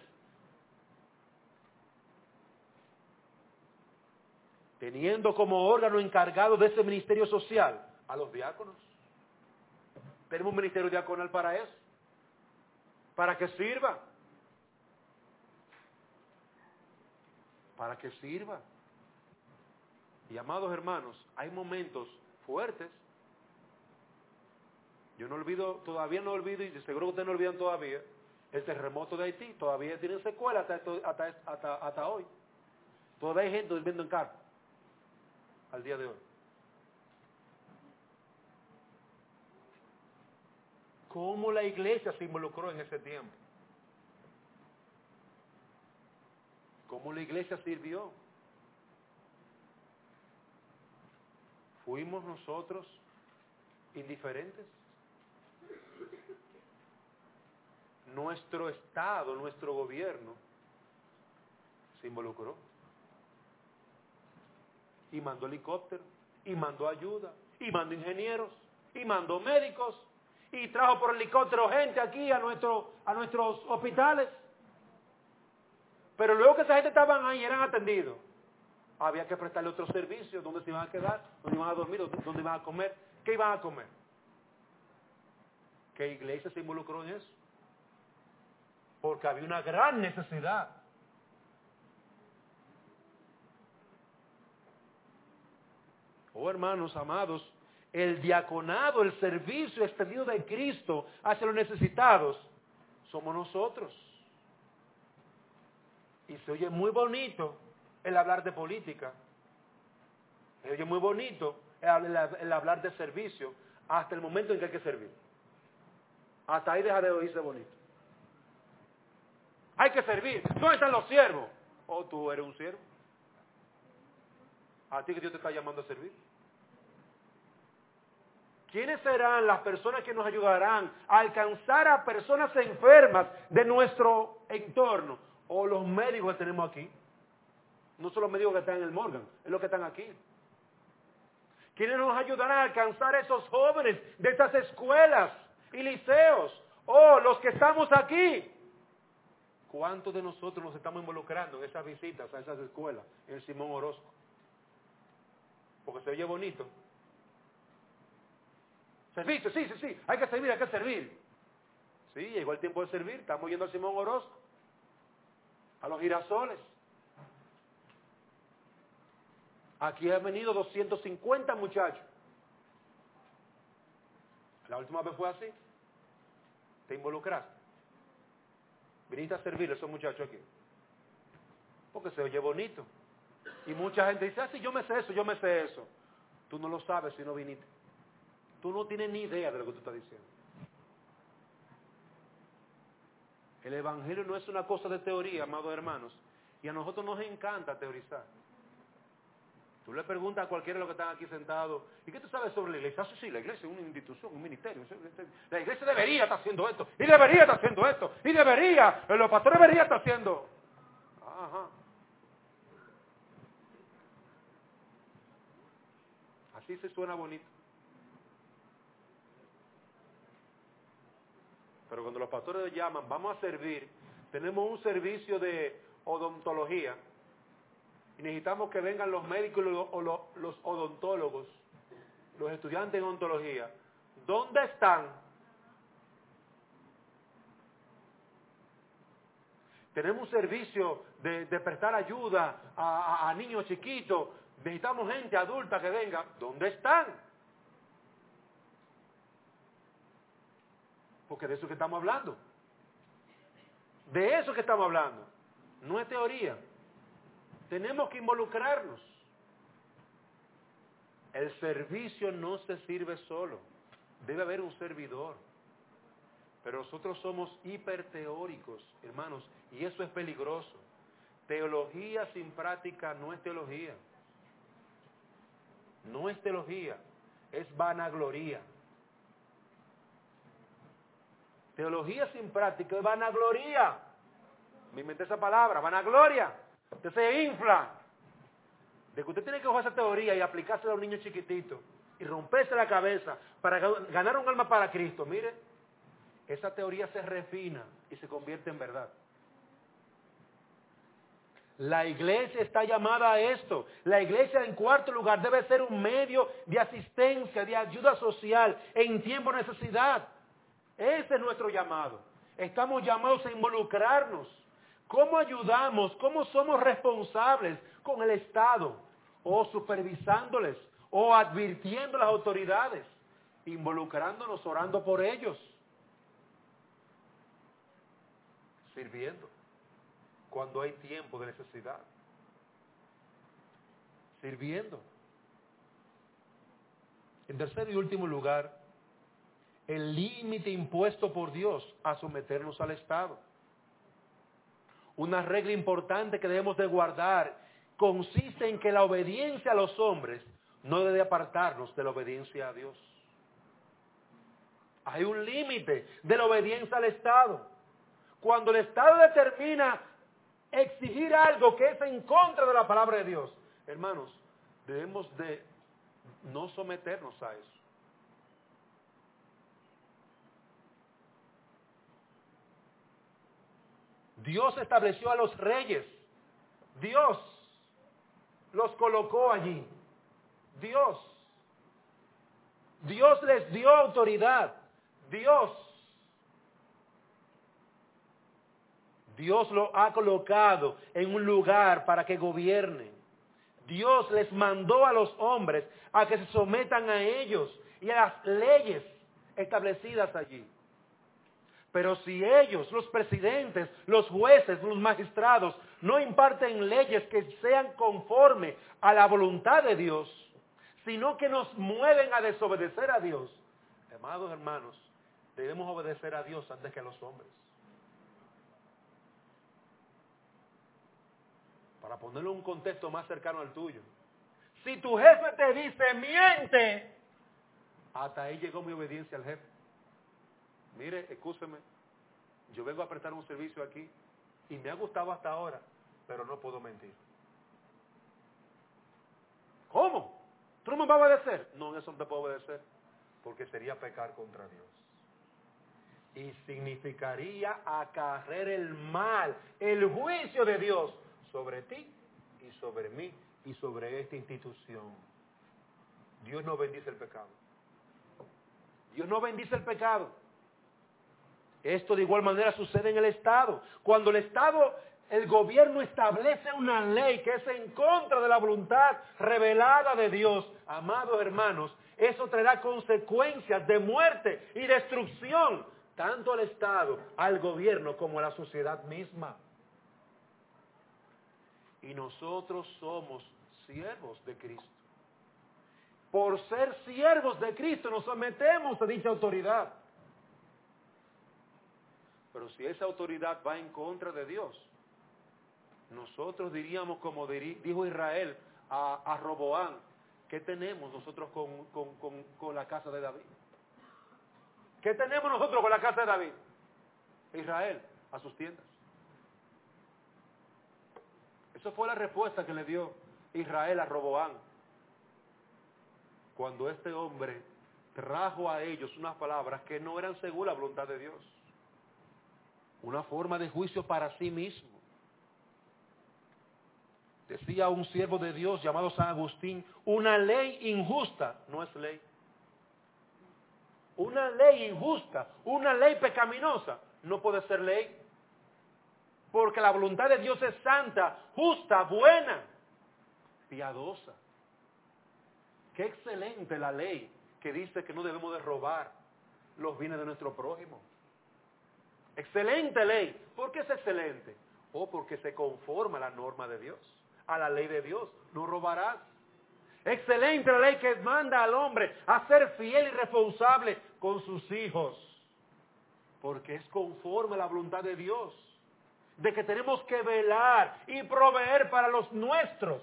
Teniendo como órgano encargado de ese ministerio social a los diáconos. Tenemos un ministerio diaconal para eso, para que sirva. Para que sirva. Y amados hermanos, hay momentos fuertes. Yo no olvido, todavía no olvido, y seguro que ustedes no olvidan todavía, el terremoto de Haití. Todavía tiene secuelas hasta, hasta, hasta, hasta hoy. Todavía hay gente durmiendo en carro al día de hoy. ¿Cómo la iglesia se involucró en ese tiempo? ¿Cómo la iglesia sirvió? ¿Fuimos nosotros indiferentes? Nuestro Estado, nuestro gobierno se involucró. Y mandó helicópteros, y mandó ayuda, y mandó ingenieros, y mandó médicos, y trajo por helicóptero gente aquí a, nuestro, a nuestros hospitales. Pero luego que esa gente estaban ahí y eran atendidos, había que prestarle otros servicios, dónde se iban a quedar, dónde iban a dormir, dónde iban a comer, qué iban a comer. ¿Qué iglesia se involucró en eso? Porque había una gran necesidad. Oh, hermanos amados, el diaconado, el servicio extendido de Cristo hacia los necesitados, somos nosotros. Y se oye muy bonito el hablar de política, se oye muy bonito el, el hablar de servicio, hasta el momento en que hay que servir. Hasta ahí deja de oírse bonito. Hay que servir. ¿Dónde están los siervos? Oh, tú eres un siervo. A ti que Dios te está llamando a servir. ¿Quiénes serán las personas que nos ayudarán a alcanzar a personas enfermas de nuestro entorno? O los médicos que tenemos aquí. No son los médicos que están en el Morgan, es los que están aquí. ¿Quiénes nos ayudarán a alcanzar a esos jóvenes de estas escuelas y liceos? O los que estamos aquí. ¿Cuántos de nosotros nos estamos involucrando en esas visitas a esas escuelas, en el Simón Orozco? Porque se oye bonito. Servicio, sí, sí, sí, hay que servir, hay que servir. Sí, llegó el tiempo de servir, estamos yendo al Simón Orozco, a los girasoles. Aquí han venido doscientos cincuenta muchachos. La última vez fue así. ¿Te involucraste? Viniste a servir a esos muchachos aquí. Porque se oye bonito. Y mucha gente dice, ah, sí, yo me sé eso, yo me sé eso. Tú no lo sabes si no viniste. Tú no tienes ni idea de lo que tú estás diciendo. El evangelio no es una cosa de teoría, amados hermanos. Y a nosotros nos encanta teorizar. Tú le preguntas a cualquiera de los que están aquí sentados, ¿y qué tú sabes sobre la iglesia? Ah, sí, sí, la iglesia es una institución, un ministerio. La iglesia debería estar haciendo esto, y debería estar haciendo esto, y debería, los pastores deberían estar haciendo. Ajá. Así se suena bonito. Pero cuando los pastores llaman, vamos a servir, tenemos un servicio de odontología, y necesitamos que vengan los médicos o los, los odontólogos, los estudiantes en odontología. ¿Dónde están? Tenemos un servicio de, de prestar ayuda a, a, a niños chiquitos. Necesitamos gente adulta que venga. ¿Dónde están? Porque de eso que estamos hablando. De eso que estamos hablando. No es teoría. Tenemos que involucrarnos. El servicio no se sirve solo. Debe haber un servidor. Pero nosotros somos hiperteóricos, hermanos, y eso es peligroso. Teología sin práctica no es teología. No es teología, es vanagloría. Teología sin práctica es vanagloría. Me inventé esa palabra, vanagloria. Usted se infla. De que usted tiene que coger esa teoría y aplicársela a un niño chiquitito y romperse la cabeza para ganar un alma para Cristo. Mire, esa teoría se refina y se convierte en verdad. La iglesia está llamada a esto. La iglesia, en cuarto lugar, debe ser un medio de asistencia, de ayuda social en tiempo de necesidad. Ese es nuestro llamado. Estamos llamados a involucrarnos. ¿Cómo ayudamos? ¿Cómo somos responsables con el Estado? O supervisándoles, o advirtiendo a las autoridades, involucrándonos, orando por ellos, sirviendo cuando hay tiempo de necesidad, sirviendo. En tercer y último lugar, el límite impuesto por Dios a someternos al Estado. Una regla importante que debemos de guardar consiste en que la obediencia a los hombres no debe apartarnos de la obediencia a Dios. Hay un límite de la obediencia al Estado. Cuando el Estado determina exigir algo que es en contra de la palabra de Dios, hermanos, debemos de no someternos a eso. Dios estableció a los reyes. Dios los colocó allí. Dios. Dios les dio autoridad. Dios. Dios lo ha colocado en un lugar para que gobiernen. Dios les mandó a los hombres a que se sometan a ellos y a las leyes establecidas allí. Pero si ellos, los presidentes, los jueces, los magistrados, no imparten leyes que sean conforme a la voluntad de Dios, sino que nos mueven a desobedecer a Dios, amados hermanos, debemos obedecer a Dios antes que a los hombres. Para ponerlo en un contexto más cercano al tuyo. Si tu jefe te dice, miente, hasta ahí llegó mi obediencia al jefe. Mire, escúcheme, yo vengo a prestar un servicio aquí y me ha gustado hasta ahora, pero no puedo mentir. ¿Cómo? ¿Tú no me vas a obedecer? No, en eso no te puedo obedecer, porque sería pecar contra Dios. Y significaría acarrear el mal, el juicio de Dios sobre ti y sobre mí y sobre esta institución. Dios no bendice el pecado. Dios no bendice el pecado. Esto de igual manera sucede en el Estado. Cuando el Estado, el gobierno establece una ley que es en contra de la voluntad revelada de Dios, amados hermanos, eso traerá consecuencias de muerte y destrucción, tanto al Estado, al gobierno, como a la sociedad misma. Y nosotros somos siervos de Cristo. Por ser siervos de Cristo nos sometemos a dicha autoridad. Pero si esa autoridad va en contra de Dios, nosotros diríamos como dijo Israel a, a Roboán, ¿qué tenemos nosotros con, con, con, con la casa de David? ¿Qué tenemos nosotros con la casa de David? Israel, a sus tiendas. Esa fue la respuesta que le dio Israel a Roboán. Cuando este hombre trajo a ellos unas palabras que no eran según la voluntad de Dios. Una forma de juicio para sí mismo. Decía un siervo de Dios llamado San Agustín, una ley injusta no es ley. Una ley injusta, una ley pecaminosa no puede ser ley. Porque la voluntad de Dios es santa, justa, buena, piadosa. Qué excelente la ley que dice que no debemos de robar los bienes de nuestro prójimo. Excelente ley. ¿Por qué es excelente? O porque se conforma a la norma de Dios, a la ley de Dios. No robarás. Excelente la ley que manda al hombre a ser fiel y responsable con sus hijos. Porque es conforme a la voluntad de Dios. De que tenemos que velar y proveer para los nuestros.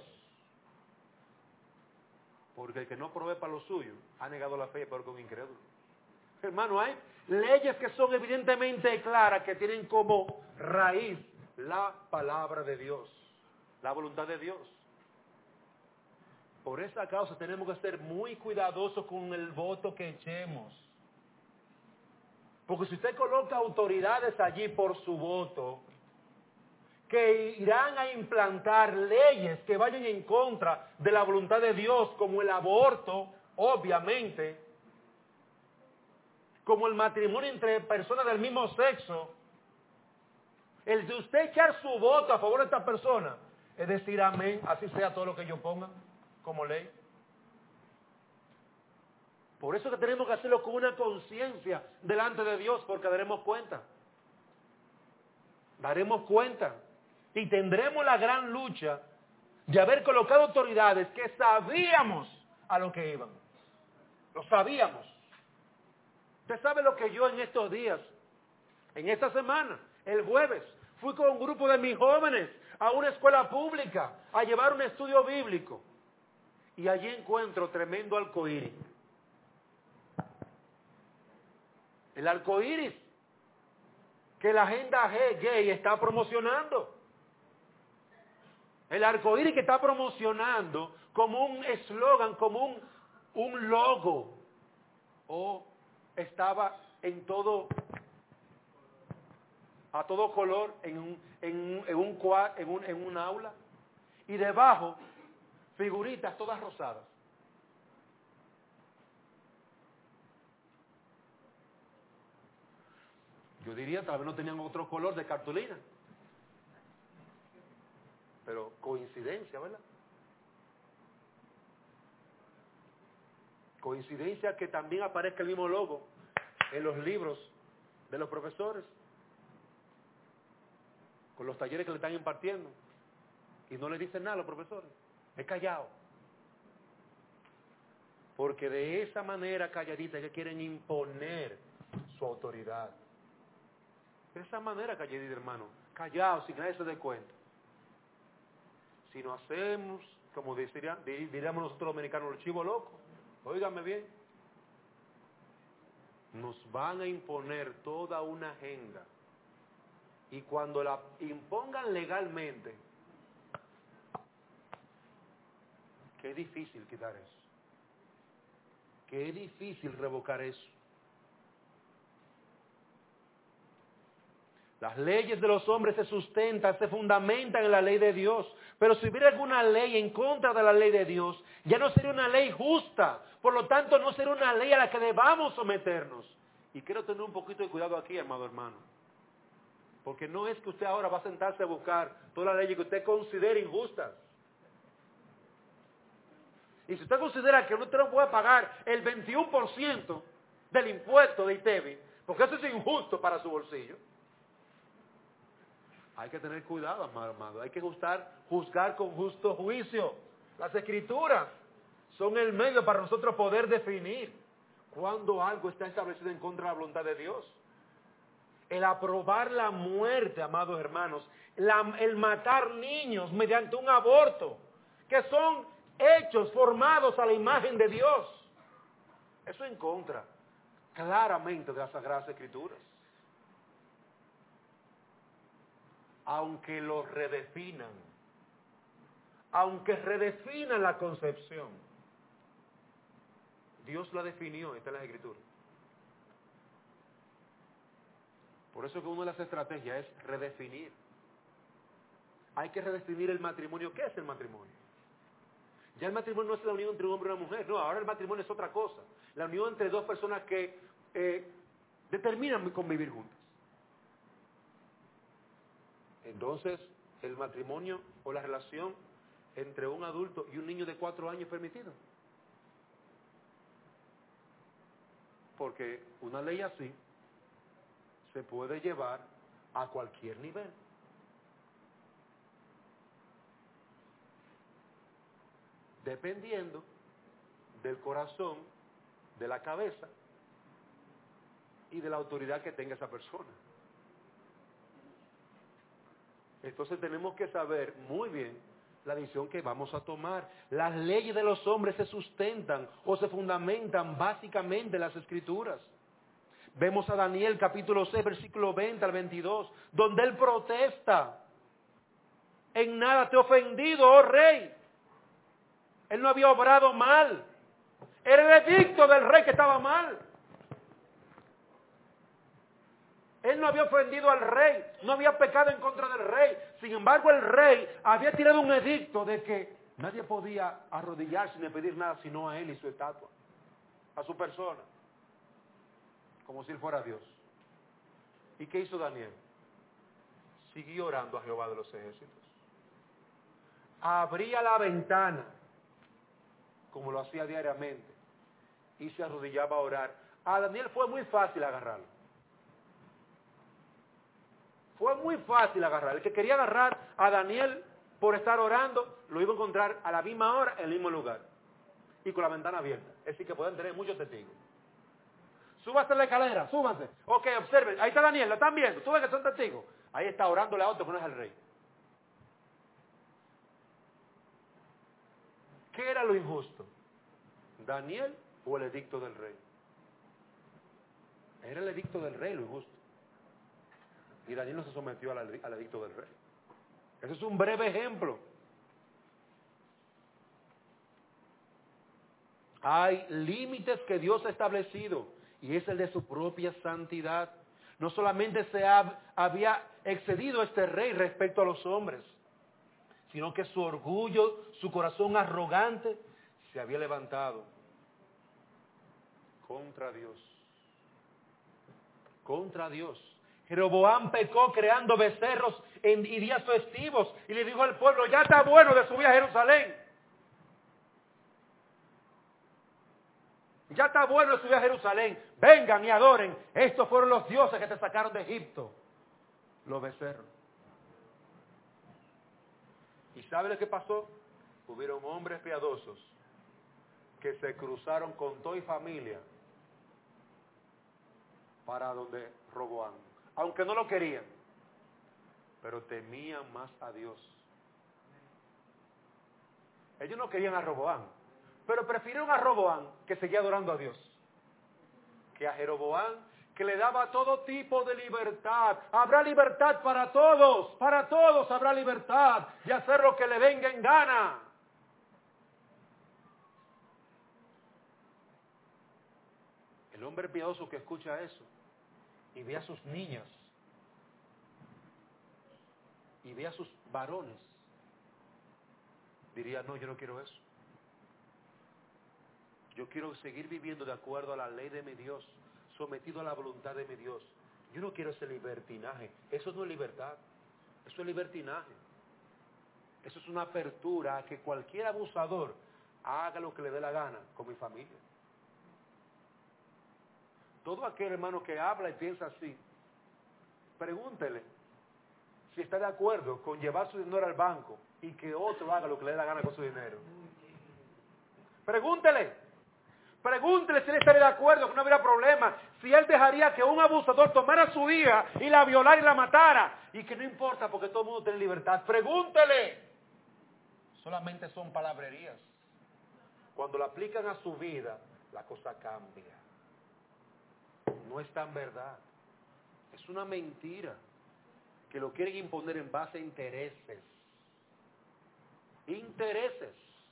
Porque el que no provee para los suyos ha negado la fe y peor que un incrédulo. Hermano, hay leyes que son evidentemente claras, que tienen como raíz la palabra de Dios, la voluntad de Dios. Por esa causa tenemos que ser muy cuidadosos con el voto que echemos. Porque si usted coloca autoridades allí por su voto, que irán a implantar leyes que vayan en contra de la voluntad de Dios, como el aborto, obviamente, como el matrimonio entre personas del mismo sexo, el de usted echar su voto a favor de esta persona, es decir, amén, así sea todo lo que yo ponga como ley. Por eso que tenemos que hacerlo con una conciencia delante de Dios, porque daremos cuenta. Daremos cuenta. Y tendremos la gran lucha de haber colocado autoridades que sabíamos a lo que iban. Lo sabíamos. Usted sabe lo que yo en estos días, en esta semana, el jueves, fui con un grupo de mis jóvenes a una escuela pública a llevar un estudio bíblico. Y allí encuentro tremendo arcoíris. El arcoíris que la agenda G gay está promocionando. El arcoíris que está promocionando como un eslogan, como un, un logo. O estaba en todo, a todo color, en un, en, en, un, en, un, en un aula. Y debajo, figuritas todas rosadas. Yo diría, tal vez no tenían otro color de cartulina. Pero coincidencia, ¿verdad? Coincidencia que también aparezca el mismo logo en los libros de los profesores, con los talleres que le están impartiendo. Y no le dicen nada a los profesores. Es callado. Porque de esa manera calladita que quieren imponer su autoridad. De esa manera calladita, hermano. Callado, sin que nadie se dé cuenta. Si no hacemos, como diría, diríamos nosotros los dominicanos, los chivos locos, óigame bien, nos van a imponer toda una agenda. Y cuando la impongan legalmente, qué difícil quitar eso. Qué difícil revocar eso. Las leyes de los hombres se sustentan, se fundamentan en la ley de Dios. Pero si hubiera alguna ley en contra de la ley de Dios, ya no sería una ley justa. Por lo tanto, no sería una ley a la que debamos someternos. Y quiero tener un poquito de cuidado aquí, amado hermano. Porque no es que usted ahora va a sentarse a buscar todas las leyes que usted considere injustas. Y si usted considera que usted no puede pagar el veintiuno por ciento del impuesto de I T E V I, porque eso es injusto para su bolsillo, hay que tener cuidado, amado hermano. Hay que juzgar, juzgar con justo juicio. Las escrituras son el medio para nosotros poder definir cuando algo está establecido en contra de la voluntad de Dios. El aprobar la muerte, amados hermanos, la, el matar niños mediante un aborto, que son hechos formados a la imagen de Dios. Eso en contra, claramente, de las Sagradas Escrituras. Aunque lo redefinan, aunque redefinan la concepción, Dios la definió, está en las Escrituras. Por eso que una de las estrategias es redefinir. Hay que redefinir el matrimonio. ¿Qué es el matrimonio? Ya el matrimonio no es la unión entre un hombre y una mujer, no, ahora el matrimonio es otra cosa. La unión entre dos personas que eh, determinan convivir juntas. Entonces, el matrimonio o la relación entre un adulto y un niño de cuatro años es permitido. Porque una ley así se puede llevar a cualquier nivel. Dependiendo del corazón, de la cabeza y de la autoridad que tenga esa persona. Entonces tenemos que saber muy bien la decisión que vamos a tomar. Las leyes de los hombres se sustentan o se fundamentan básicamente en las Escrituras. Vemos a Daniel capítulo seis, versículo veinte al veintidós, donde él protesta. En nada te he ofendido, oh rey. Él no había obrado mal. Era el edicto del rey que estaba mal. Él no había ofendido al rey, no había pecado en contra del rey. Sin embargo, el rey había tirado un edicto de que nadie podía arrodillarse ni pedir nada sino a él y su estatua, a su persona, como si él fuera Dios. ¿Y qué hizo Daniel? Siguió orando a Jehová de los ejércitos. Abría la ventana, como lo hacía diariamente, y se arrodillaba a orar. A Daniel fue muy fácil agarrarlo. Fue muy fácil agarrar. El que quería agarrar a Daniel por estar orando, lo iba a encontrar a la misma hora, en el mismo lugar. Y con la ventana abierta. Es decir, que pueden tener muchos testigos. Súbase a la escalera, súbanse. Ok, observen, ahí está Daniel, lo están viendo. Tú ves que son testigos. Ahí está orándole a otro que no es el rey. ¿Qué era lo injusto? ¿Daniel o el edicto del rey? Era el edicto del rey lo injusto. Y Daniel no se sometió al, al edicto del rey. Ese es un breve ejemplo. Hay límites que Dios ha establecido y es el de su propia santidad. No solamente se ha, había excedido este rey respecto a los hombres, sino que su orgullo, su corazón arrogante, se había levantado contra Dios. Contra Dios. Jeroboam pecó creando becerros en y días festivos y le dijo al pueblo, ya está bueno de subir a Jerusalén. Ya está bueno de subir a Jerusalén. Vengan y adoren. Estos fueron los dioses que te sacaron de Egipto. Los becerros. ¿Y sabe lo que pasó? Hubieron hombres piadosos que se cruzaron con toda y familia para donde Roboam. Aunque no lo querían, pero temían más a Dios. Ellos no querían a Roboam, pero prefirieron a Roboam, que seguía adorando a Dios, que a Jeroboam, que le daba todo tipo de libertad. Habrá libertad para todos, para todos habrá libertad de hacer lo que le venga en gana. El hombre piadoso que escucha eso y ve a sus niñas y ve a sus varones, diría, no, yo no quiero eso. Yo quiero seguir viviendo de acuerdo a la ley de mi Dios, sometido a la voluntad de mi Dios. Yo no quiero ese libertinaje. Eso no es libertad, eso es libertinaje. Eso es una apertura a que cualquier abusador haga lo que le dé la gana con mi familia. Todo aquel hermano que habla y piensa así, pregúntele si está de acuerdo con llevar su dinero al banco y que otro haga lo que le dé la gana con su dinero. Pregúntele, pregúntele si él estaría de acuerdo, que no hubiera problema, si él dejaría que un abusador tomara a su hija y la violara y la matara, y que no importa porque todo el mundo tiene libertad. Pregúntele. Solamente son palabrerías. Cuando la aplican a su vida, la cosa cambia. No es tan verdad. Es una mentira que lo quieren imponer en base a intereses. Intereses.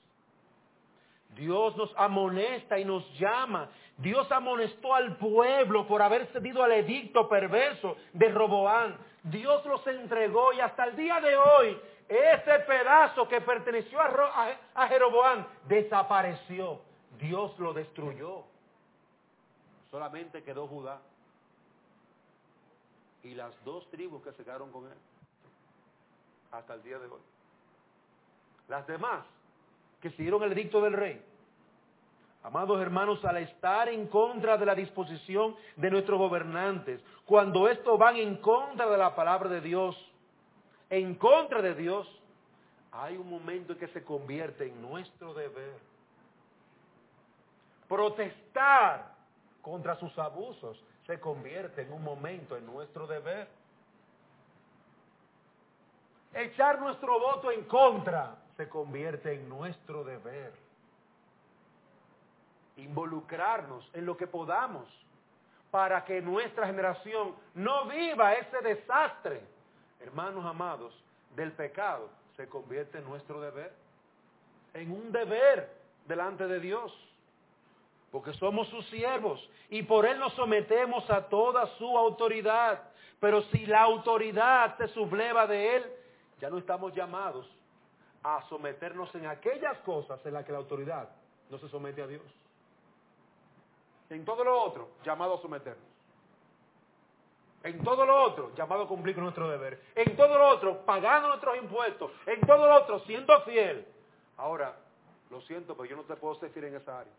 Dios nos amonesta y nos llama. Dios amonestó al pueblo por haber cedido al edicto perverso de Roboam. Dios los entregó y hasta el día de hoy ese pedazo que perteneció a, Ro- a, a Jeroboam desapareció. Dios lo destruyó. Solamente quedó Judá y las dos tribus que se quedaron con él hasta el día de hoy. Las demás que siguieron el edicto del rey. Amados hermanos, al estar en contra de la disposición de nuestros gobernantes, cuando estos van en contra de la palabra de Dios, en contra de Dios, hay un momento en que se convierte en nuestro deber Protestar contra sus abusos se convierte en un momento en nuestro deber. Echar nuestro voto en contra se convierte en nuestro deber. Involucrarnos en lo que podamos para que nuestra generación no viva ese desastre, hermanos amados, del pecado, se convierte en nuestro deber, en un deber delante de Dios, porque somos sus siervos y por Él nos sometemos a toda su autoridad. Pero si la autoridad se subleva de Él, ya no estamos llamados a someternos en aquellas cosas en las que la autoridad no se somete a Dios. En todo lo otro, llamado a someternos. En todo lo otro, llamado a cumplir con nuestro deber. En todo lo otro, pagando nuestros impuestos. En todo lo otro, siendo fiel. Ahora, lo siento, pero yo no te puedo ser fiel en esa área.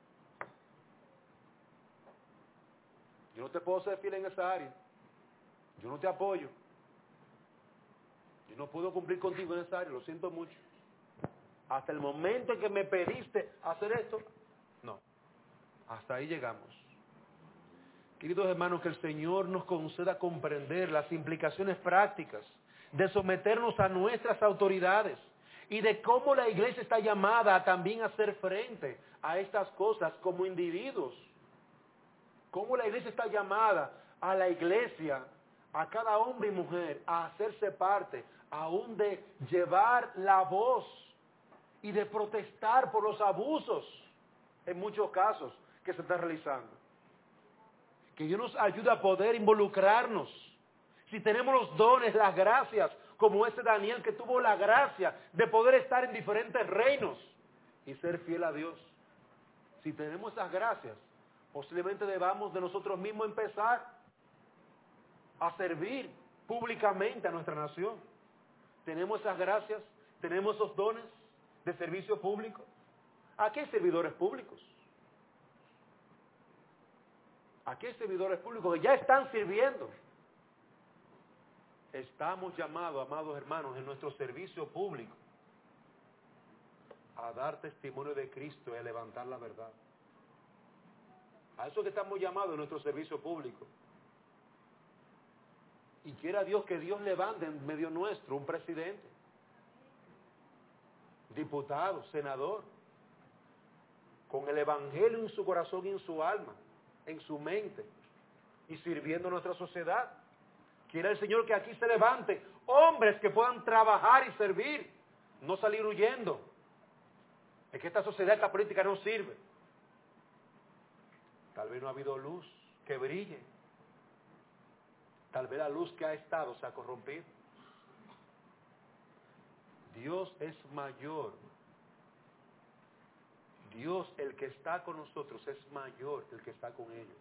Yo no te puedo ser fiel en esa área. Yo no te apoyo. Yo no puedo cumplir contigo en esa área, lo siento mucho. Hasta el momento en que me pediste hacer esto, no. Hasta ahí llegamos. Queridos hermanos, que el Señor nos conceda comprender las implicaciones prácticas de someternos a nuestras autoridades y de cómo la iglesia está llamada a también hacer frente a estas cosas como individuos. Cómo la iglesia está llamada a la iglesia, a cada hombre y mujer, a hacerse parte, aún de llevar la voz y de protestar por los abusos, en muchos casos, que se están realizando. Que Dios nos ayude a poder involucrarnos. Si tenemos los dones, las gracias, como ese Daniel que tuvo la gracia de poder estar en diferentes reinos y ser fiel a Dios. Si tenemos esas gracias, posiblemente debamos de nosotros mismos empezar a servir públicamente a nuestra nación. Tenemos esas gracias, tenemos esos dones de servicio público. Aquí hay servidores públicos. Aquí hay servidores públicos que ya están sirviendo. Estamos llamados, amados hermanos, en nuestro servicio público a dar testimonio de Cristo y a levantar la verdad. A eso que estamos llamados en nuestro servicio público. Y quiera Dios que Dios levante en medio nuestro un presidente, diputado, senador, con el evangelio en su corazón y en su alma, en su mente, y sirviendo a nuestra sociedad. Quiera el Señor que aquí se levante hombres que puedan trabajar y servir, no salir huyendo. Es que esta sociedad, esta política no sirve. Tal vez no ha habido luz que brille. Tal vez la luz que ha estado se ha corrompido. Dios es mayor. Dios, el que está con nosotros, es mayor que el que está con ellos.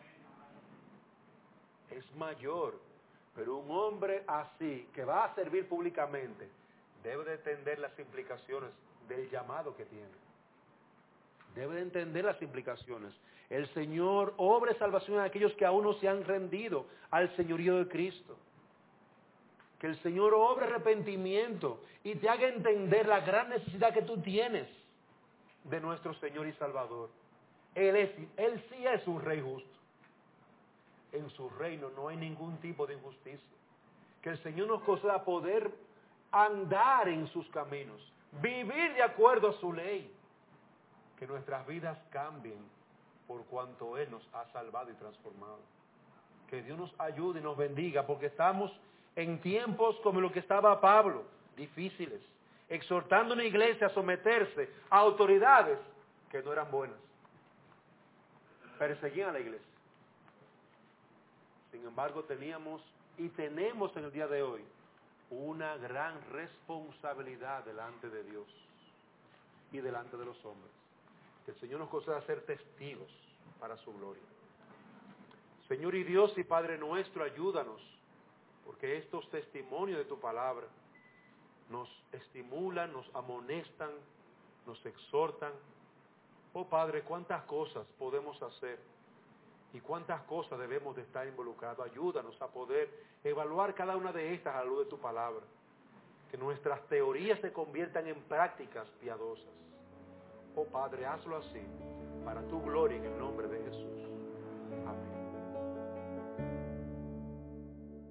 Es mayor. Pero un hombre así, que va a servir públicamente, debe de entender las implicaciones del llamado que tiene. Debe de entender las implicaciones. El Señor obra salvación a aquellos que aún no se han rendido al señorío de Cristo. Que el Señor obre arrepentimiento y te haga entender la gran necesidad que tú tienes de nuestro Señor y Salvador. Él, es, él sí es un rey justo. En su reino no hay ningún tipo de injusticia. Que el Señor nos conceda poder andar en sus caminos, vivir de acuerdo a su ley. Que nuestras vidas cambien por cuanto Él nos ha salvado y transformado. Que Dios nos ayude y nos bendiga, porque estamos en tiempos como lo que estaba Pablo, difíciles, exhortando a una iglesia a someterse a autoridades que no eran buenas. Perseguían a la iglesia. Sin embargo, teníamos y tenemos en el día de hoy una gran responsabilidad delante de Dios y delante de los hombres. Que el Señor nos conceda ser testigos para su gloria. Señor y Dios y Padre nuestro, ayúdanos, porque estos testimonios de tu palabra nos estimulan, nos amonestan, nos exhortan. Oh Padre, cuántas cosas podemos hacer y cuántas cosas debemos de estar involucrados. Ayúdanos a poder evaluar cada una de estas a la luz de tu palabra. Que nuestras teorías se conviertan en prácticas piadosas. Oh Padre, hazlo así, para tu gloria en el nombre de Jesús. Amén.